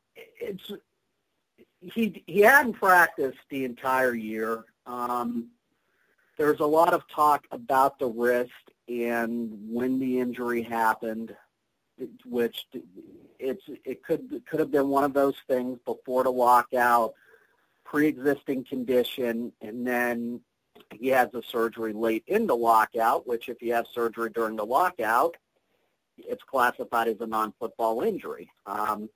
he hadn't practiced the entire year. There's a lot of talk about the wrist and when the injury happened, which it could have been one of those things before the lockout, pre-existing condition, and then he has the surgery late in the lockout, which if you have surgery during the lockout, it's classified as a non-football injury. And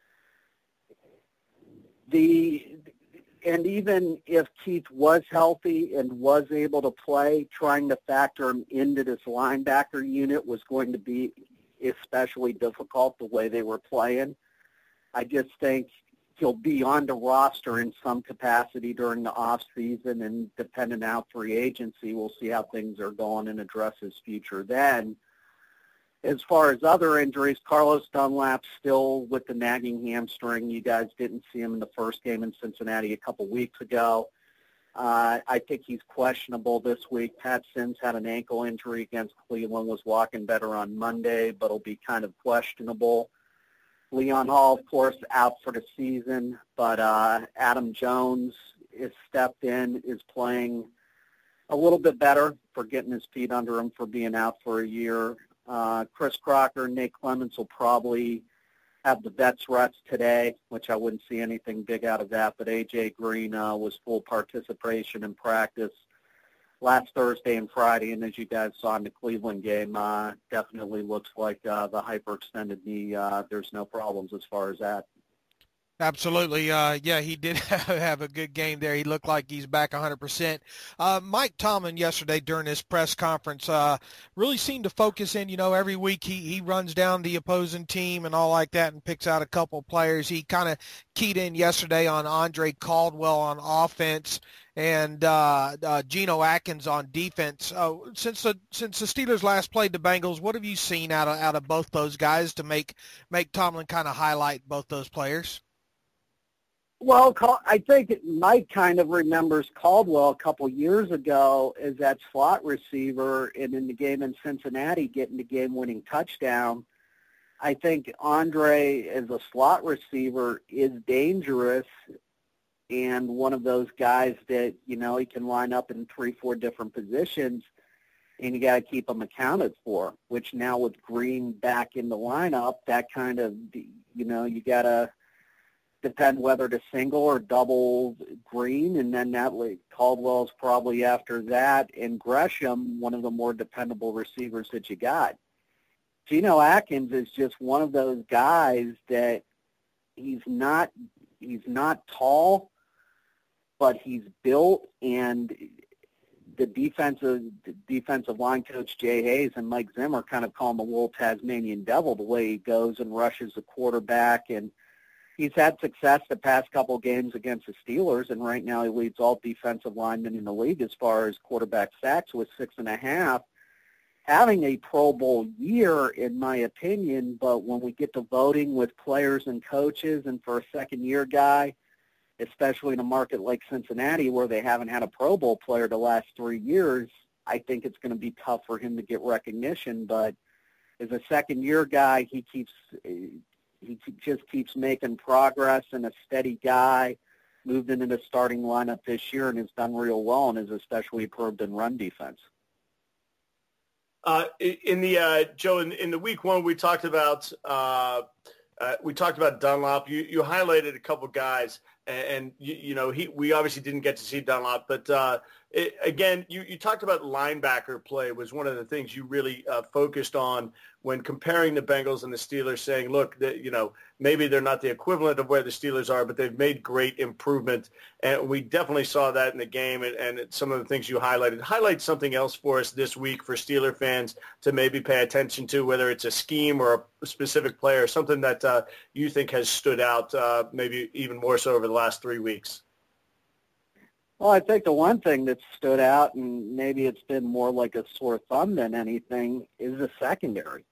even if Keith was healthy and was able to play, trying to factor him into this linebacker unit was going to be especially difficult the way they were playing. I just think he'll be on the roster in some capacity during the off season, and depending on free agency, we'll see how things are going and address his future then. As far as other injuries, Carlos Dunlap's still with the nagging hamstring. You guys didn't see him in the first game in Cincinnati a couple weeks ago. I think he's questionable this week. Pat Sims had an ankle injury against Cleveland, was walking better on Monday, but will be kind of questionable. Leon Hall, of course, out for the season, but Adam Jones is stepped in, is playing a little bit better for getting his feet under him for being out for a year. Chris Crocker and Nate Clements will probably have the vets reps today, which I wouldn't see anything big out of that, but A.J. Green was full participation in practice last Thursday and Friday, and as you guys saw in the Cleveland game, definitely looks like the hyperextended knee, there's no problems as far as that. Absolutely. Yeah, he did have a good game there. He looked like he's back 100%. Mike Tomlin yesterday during his press conference really seemed to focus in, every week he runs down the opposing team and all like that and picks out a couple of players. He kind of keyed in yesterday on Andre Caldwell on offense and Geno Atkins on defense. Since the Steelers last played the Bengals, what have you seen out of both those guys to make Tomlin kind of highlight both those players? Well, I think Mike kind of remembers Caldwell a couple years ago as that slot receiver, and in the game in Cincinnati getting the game-winning touchdown. I think Andre, as a slot receiver, is dangerous and one of those guys that, he can line up in 3-4 different positions, and you got to keep him accounted for, which now with Green back in the lineup, that kind of, you got to depend whether to single or double Green, and then that Caldwell's probably after that, and Gresham, one of the more dependable receivers that you got. Geno Atkins is just one of those guys that he's not tall, but he's built, and the defensive line coach Jay Hayes and Mike Zimmer kind of call him a little Tasmanian devil, the way he goes and rushes the quarterback, and he's had success the past couple games against the Steelers, and right now he leads all defensive linemen in the league as far as quarterback sacks with 6.5. Having a Pro Bowl year, in my opinion, but when we get to voting with players and coaches, and for a second-year guy, especially in a market like Cincinnati where they haven't had a Pro Bowl player the last 3 years, I think it's going to be tough for him to get recognition. But as a second-year guy, he just keeps making progress, and a steady guy, moved into the starting lineup this year and has done real well and is especially improved in run defense. Joe, in the week one, we talked about Dunlop. You highlighted a couple guys, and we obviously didn't get to see Dunlop, but you talked about linebacker play was one of the things you really focused on when comparing the Bengals and the Steelers, saying, look, maybe they're not the equivalent of where the Steelers are, but they've made great improvement. And we definitely saw that in the game, and some of the things you highlighted. Highlight something else for us this week for Steeler fans to maybe pay attention to, whether it's a scheme or a specific player, something that you think has stood out maybe even more so over the last 3 weeks. Well, I think the one thing that stood out, and maybe it's been more like a sore thumb than anything, is the secondary.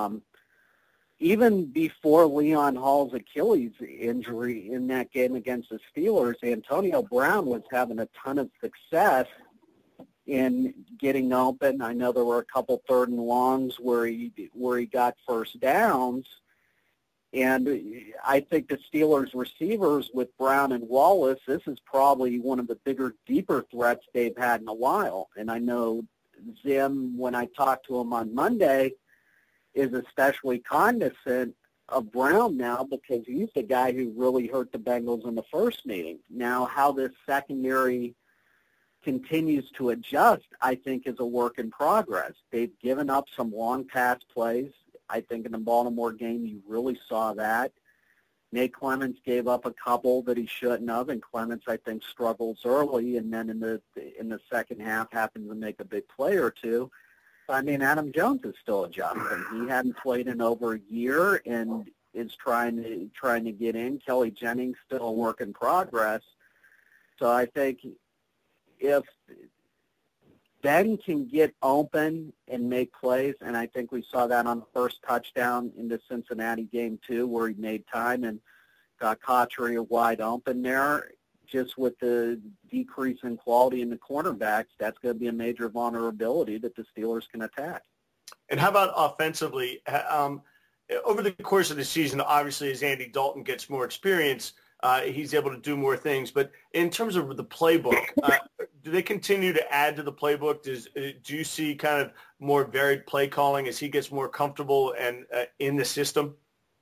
Even before Leon Hall's Achilles injury in that game against the Steelers, Antonio Brown was having a ton of success in getting open. I know there were a couple third and longs where he got first downs. And I think the Steelers receivers with Brown and Wallace, this is probably one of the bigger, deeper threats they've had in a while. And I know Zim, when I talked to him on Monday, is especially cognizant of Brown now because he's the guy who really hurt the Bengals in the first meeting. Now, how this secondary continues to adjust, I think, is a work in progress. They've given up some long pass plays. I think in the Baltimore game you really saw that. Nate Clements gave up a couple that he shouldn't have, and Clements, I think, struggles early, and then in the second half happened to make a big play or two. I mean, Adam Jones is still adjusting. He hadn't played in over a year and is trying to get in. Kelly Jennings still a work in progress. So I think if Ben can get open and make plays, and I think we saw that on the first touchdown in the Cincinnati game too, where he made time and got Cotchery wide open there. just with the decrease in quality in the cornerbacks, that's going to be a major vulnerability that the Steelers can attack. And how about offensively? Over the course of the season, obviously, as Andy Dalton gets more experience, he's able to do more things. But in terms of the playbook, do they continue to add to the playbook? Do you see kind of more varied play calling as he gets more comfortable and in the system?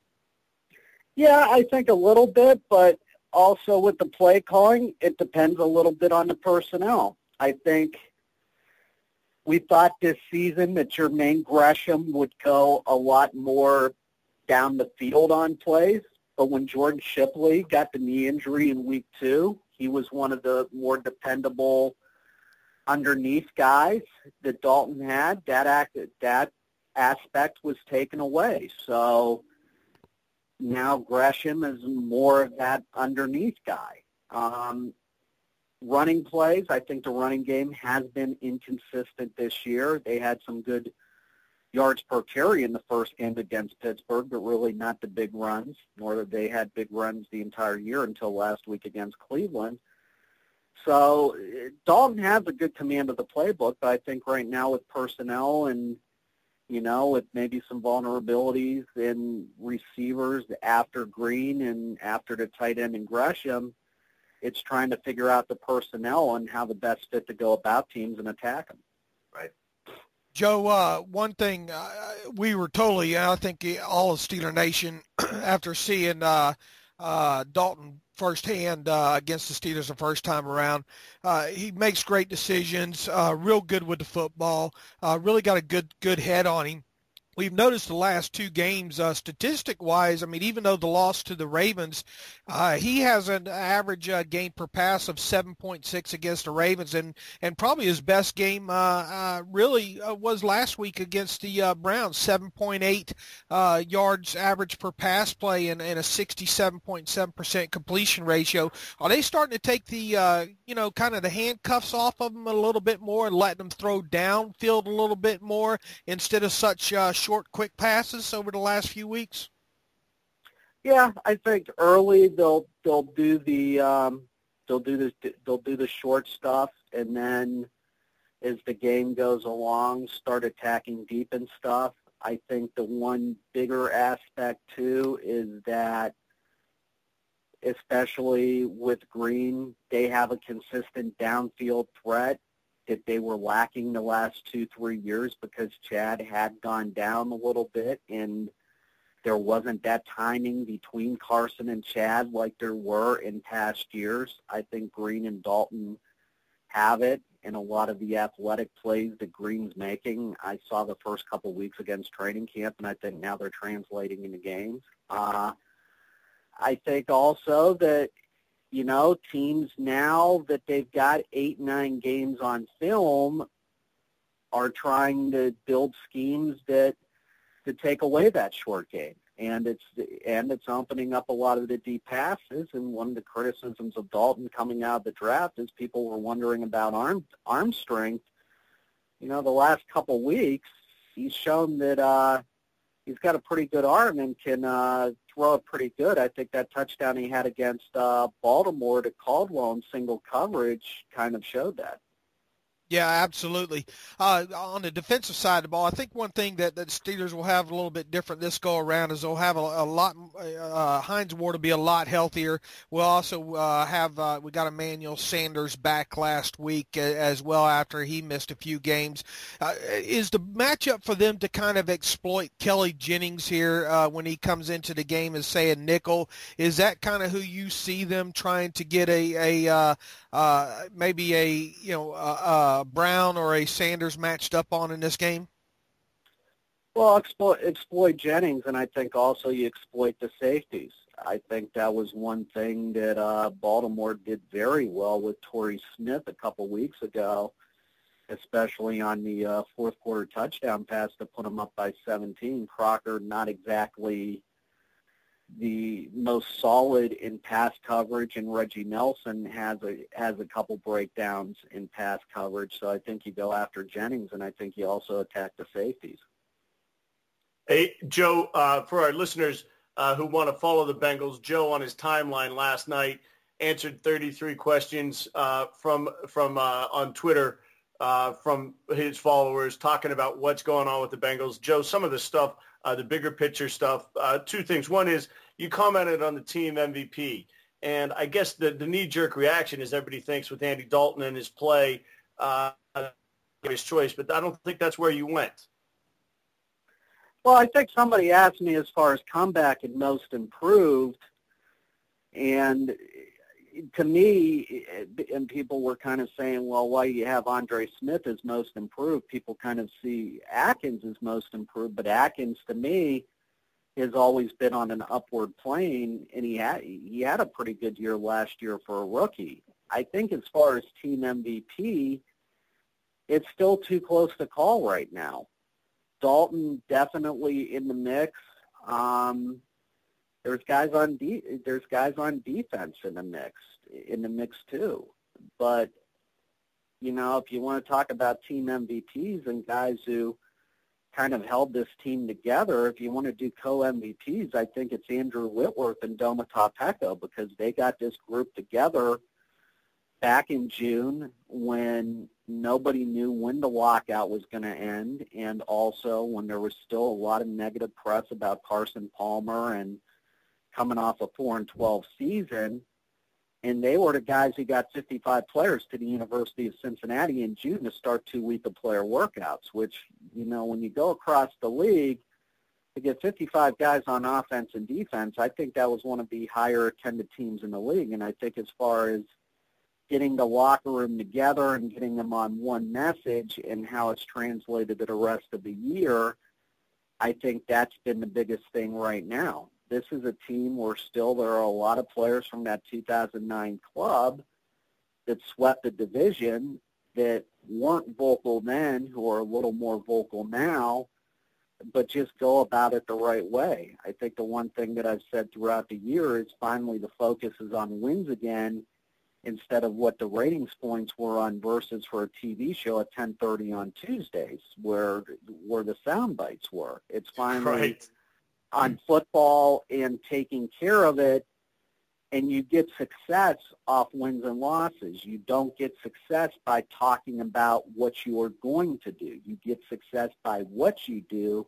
Yeah, I think a little bit, but also with the play calling, it depends a little bit on the personnel. I think we thought this season that Jermaine Gresham would go a lot more down the field on plays, but when Jordan Shipley got the knee injury in week 2, he was one of the more dependable underneath guys that Dalton had. That aspect was taken away. So now Gresham is more of that underneath guy. Running plays, I think the running game has been inconsistent this year. They had some good yards per carry in the first game against Pittsburgh, but really not the big runs, nor that they had big runs the entire year until last week against Cleveland. So Dalton has a good command of the playbook, but I think right now with personnel and, with maybe some vulnerabilities in receivers after Green and after the tight end in Gresham, it's trying to figure out the personnel and how the best fit to go about teams and attack them. Right. Joe, one thing we were totally, I think all of Steeler Nation, after seeing Dalton firsthand against the Steelers the first time around, he makes great decisions, real good with the football, really got a good head on him. We've noticed the last 2 games, statistic-wise, I mean, even though the loss to the Ravens, he has an average game per pass of 7.6 against the Ravens, and probably his best game really was last week against the Browns, 7.8 yards average per pass play and a 67.7% completion ratio. Are they starting to take the, kind of the handcuffs off of him a little bit more and letting him throw downfield a little bit more instead of such short, quick passes over the last few weeks? Yeah, I think early they'll do the short stuff, and then as the game goes along, start attacking deep and stuff. I think the one bigger aspect too is that, especially with Green, they have a consistent downfield threat that they were lacking the last 2-3 years because Chad had gone down a little bit and there wasn't that timing between Carson and Chad like there were in past years. I think Green and Dalton have it in a lot of the athletic plays that Green's making. I saw the first couple weeks against training camp, and I think now they're translating into games. I think also that teams now that they've got 8-9 games on film are trying to build schemes to take away that short game. And it's opening up a lot of the deep passes. And one of the criticisms of Dalton coming out of the draft is people were wondering about arm strength. The last couple weeks, he's shown that he's got a pretty good arm and can throw it pretty good. I think that touchdown he had against Baltimore to Caldwell in single coverage kind of showed that. Yeah, absolutely. On the defensive side of the ball, I think one thing that the Steelers will have a little bit different this go around is they'll have a lot. Hines Ward will be a lot healthier. We'll also we got Emmanuel Sanders back last week as well after he missed a few games. Is the matchup for them to kind of exploit Kelly Jennings here when he comes into the game as, say, a nickel? Is that kind of who you see them trying to get maybe a Brown or a Sanders matched up on in this game? Well, exploit Jennings, and I think also you exploit the safeties. I think that was one thing that Baltimore did very well with Torrey Smith a couple weeks ago, especially on the fourth quarter touchdown pass to put him up by 17. Crocker not exactly the most solid in pass coverage, and Reggie Nelson has a couple breakdowns in pass coverage. So I think you go after Jennings, and I think you also attack the safeties. Hey, Joe, for our listeners who want to follow the Bengals, Joe on his timeline last night answered 33 questions from on Twitter from his followers talking about what's going on with the Bengals. Joe, some of the stuff, the bigger picture stuff, two things. One is you commented on the team MVP, and I guess the knee-jerk reaction is everybody thinks with Andy Dalton and his play, his choice, but I don't think that's where you went. Well, I think somebody asked me as far as comeback and most improved, and to me, and people were kind of saying, well, why do you have Andre Smith as most improved? People kind of see Atkins as most improved, but Atkins, to me, has always been on an upward plane, and he had a pretty good year last year for a rookie. I think as far as team MVP, it's still too close to call right now. Dalton definitely in the mix. There's guys on defense in the mix too. But you know, if you want to talk about team MVPs and guys who kind of held this team together, if you want to do co-MVPs, I think it's Andrew Whitworth and Domata Peko, because they got this group together back in June when nobody knew when the lockout was going to end, and also when there was still a lot of negative press about Carson Palmer and coming off a 4-12 season. And they were the guys who got 55 players to the University of Cincinnati in June to start 2-week-of-player workouts, which, you know, when you go across the league, to get 55 guys on offense and defense, I think that was one of the higher attended teams in the league. And I think as far as getting the locker room together and getting them on one message and how it's translated to the rest of the year, I think that's been the biggest thing right now. This is a team where still there are a lot of players from that 2009 club that swept the division that weren't vocal then, who are a little more vocal now, but just go about it the right way. I think the one thing that I've said throughout the year is finally the focus is on wins again, instead of what the ratings points were on Versus for a TV show at 10:30 on Tuesdays, where the sound bites were. It's finally on football and taking care of it, and you get success off wins and losses. You don't get success by talking about what you are going to do. You get success by what you do,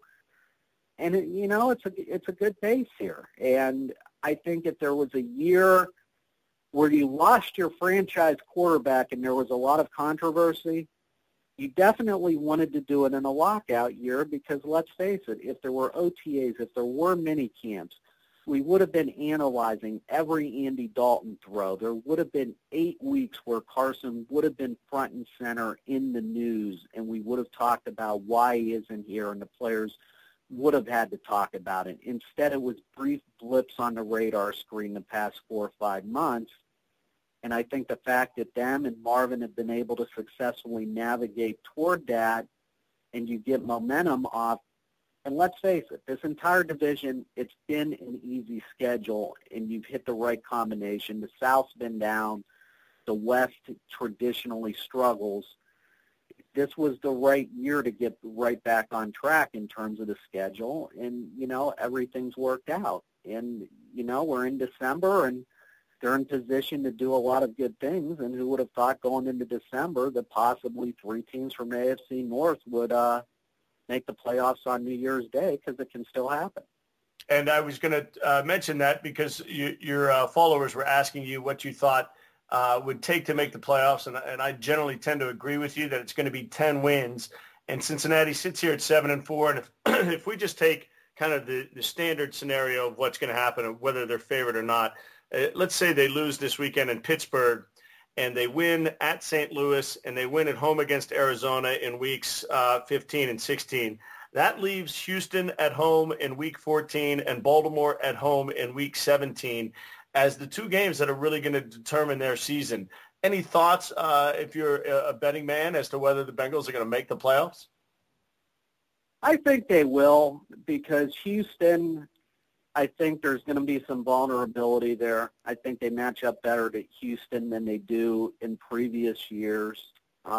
and it's a good base here. And I think if there was a year where you lost your franchise quarterback and there was a lot of controversy, you definitely wanted to do it in a lockout year, because let's face it, if there were OTAs, if there were mini camps, we would have been analyzing every Andy Dalton throw. There would have been 8 weeks where Carson would have been front and center in the news, and we would have talked about why he isn't here, and the players would have had to talk about it. Instead, it was brief blips on the radar screen the past 4 or 5 months. And I think the fact that them and Marvin have been able to successfully navigate toward that, and you get momentum off. And let's face it, this entire division, it's been an easy schedule, and you've hit the right combination. The South's been down. The West traditionally struggles. This was the right year to get right back on track in terms of the schedule. And, everything's worked out. And, we're in December, and they're in position to do a lot of good things, and who would have thought going into December that possibly 3 teams from AFC North would make the playoffs on New Year's Day, because it can still happen. And I was going to mention that because your followers were asking you what you thought would take to make the playoffs, and I generally tend to agree with you that it's going to be 10 wins, and Cincinnati sits here at 7-4, and if we just take kind of the standard scenario of what's going to happen, and whether they're favored or not, let's say they lose this weekend in Pittsburgh, and they win at St. Louis, and they win at home against Arizona in weeks 15 and 16. That leaves Houston at home in week 14 and Baltimore at home in week 17 as the 2 games that are really going to determine their season. Any thoughts, if you're a betting man, as to whether the Bengals are going to make the playoffs? I think they will, because Houston, I think there's going to be some vulnerability there. I think they match up better to Houston than they do in previous years.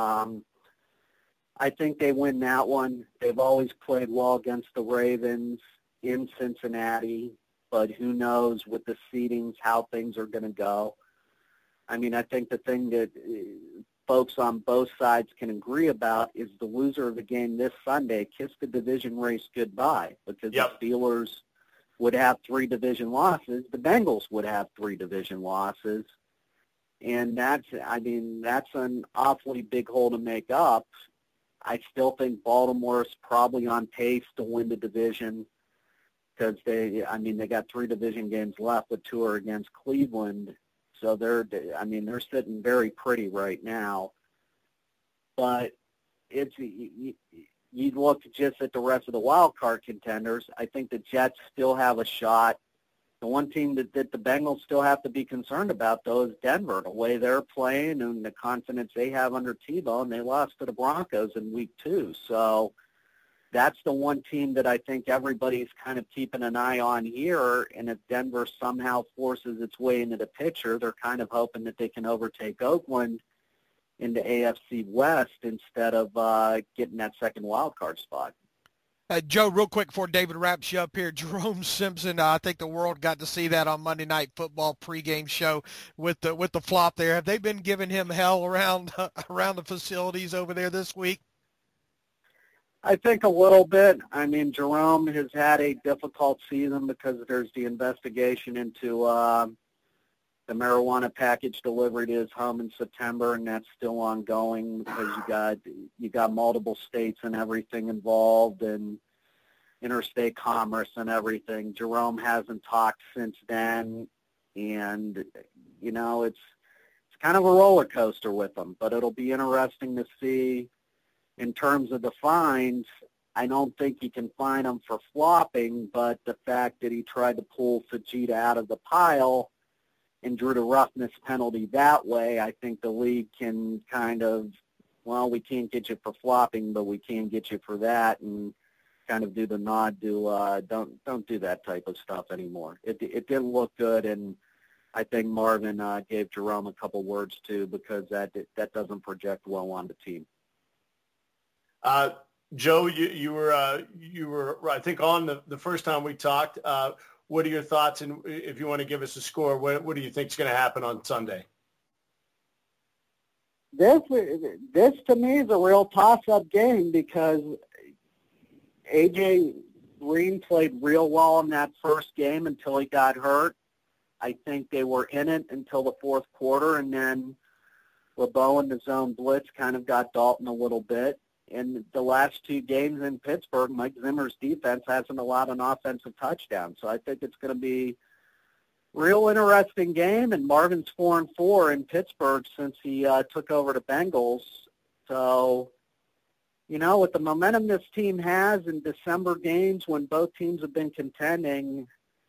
I think they win that one. They've always played well against the Ravens in Cincinnati, but who knows with the seedings how things are going to go. I mean, I think the thing that folks on both sides can agree about is the loser of the game this Sunday kiss the division race goodbye, because the Steelers would have 3 division losses. The Bengals would have 3 division losses. And that's an awfully big hole to make up. I still think Baltimore's probably on pace to win the division because they got 3 division games left, with 2 are against Cleveland. So they're sitting very pretty right now. But you look just at the rest of the wild card contenders. I think the Jets still have a shot. The one team that the Bengals still have to be concerned about, though, is Denver. The way they're playing and the confidence they have under Tebow, and they lost to the Broncos in week 2. So that's the one team that I think everybody's kind of keeping an eye on here. And if Denver somehow forces its way into the picture, they're kind of hoping that they can overtake Oakland in the AFC West instead of getting that second wild card spot. Joe, real quick before David wraps you up here, Jerome Simpson, I think the world got to see that on Monday Night Football pregame show with the flop there. Have they been giving him hell around the facilities over there this week? I think a little bit. I mean, Jerome has had a difficult season because there's the investigation into the marijuana package delivery to his home in September, and that's still ongoing because you got multiple states and everything involved, and interstate commerce and everything. Jerome hasn't talked since then, and it's kind of a roller coaster with him. But it'll be interesting to see. In terms of the fines, I don't think you can fine him for flopping, but the fact that he tried to pull Fajita out of the pile and drew the roughness penalty that way, I think the league can kind of, we can't get you for flopping, but we can get you for that, and kind of do the nod to don't do that type of stuff anymore. It didn't look good, and I think Marvin gave Jerome a couple words too, because that doesn't project well on the team. Joe, you were I think on the first time we talked. What are your thoughts, and if you want to give us a score, what do you think is going to happen on Sunday? This to me is a real toss-up game because A.J. Green played real well in that first game until he got hurt. I think they were in it until the fourth quarter, and then LeBeau and the zone blitz kind of got Dalton a little bit. In the last 2 games in Pittsburgh, Mike Zimmer's defense hasn't allowed an offensive touchdown. So I think it's going to be a real interesting game. And Marvin's 4-4 in Pittsburgh since he took over the Bengals. So, with the momentum this team has in December games when both teams have been contending,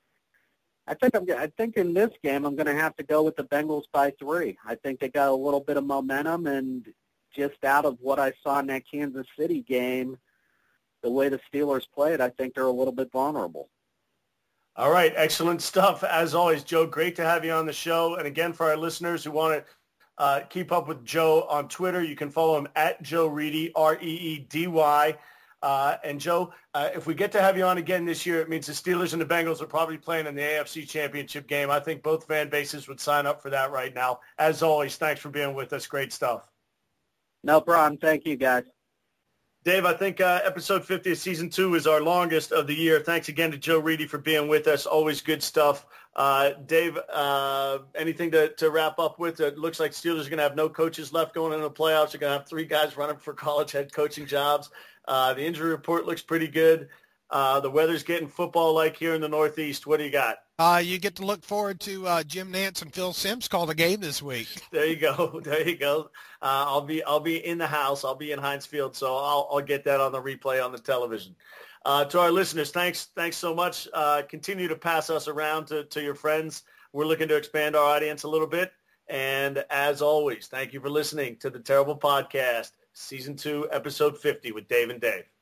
I think in this game I'm going to have to go with the Bengals by 3. I think they got a little bit of momentum, and just out of what I saw in that Kansas City game, the way the Steelers played, I think they're a little bit vulnerable. All right, excellent stuff. As always, Joe, great to have you on the show. And again, for our listeners who want to keep up with Joe on Twitter, you can follow him at Joe Reedy, Reedy. And Joe, if we get to have you on again this year, it means the Steelers and the Bengals are probably playing in the AFC Championship game. I think both fan bases would sign up for that right now. As always, thanks for being with us. Great stuff. No problem. Thank you, guys. Dave, I think episode 50 of season 2 is our longest of the year. Thanks again to Joe Reedy for being with us. Always good stuff. Dave, anything to wrap up with? It looks like Steelers are going to have no coaches left going into the playoffs. They're going to have 3 guys running for college head coaching jobs. The injury report looks pretty good. The weather's getting football-like here in the Northeast. What do you got? You get to look forward to Jim Nantz and Phil Simms call the game this week. There you go. I'll be in the house. I'll be in Heinz Field, so I'll get that on the replay on the television. To our listeners, thanks so much. Continue to pass us around to your friends. We're looking to expand our audience a little bit. And as always, thank you for listening to the Terrible Podcast, Season 2, Episode 50 with Dave and Dave.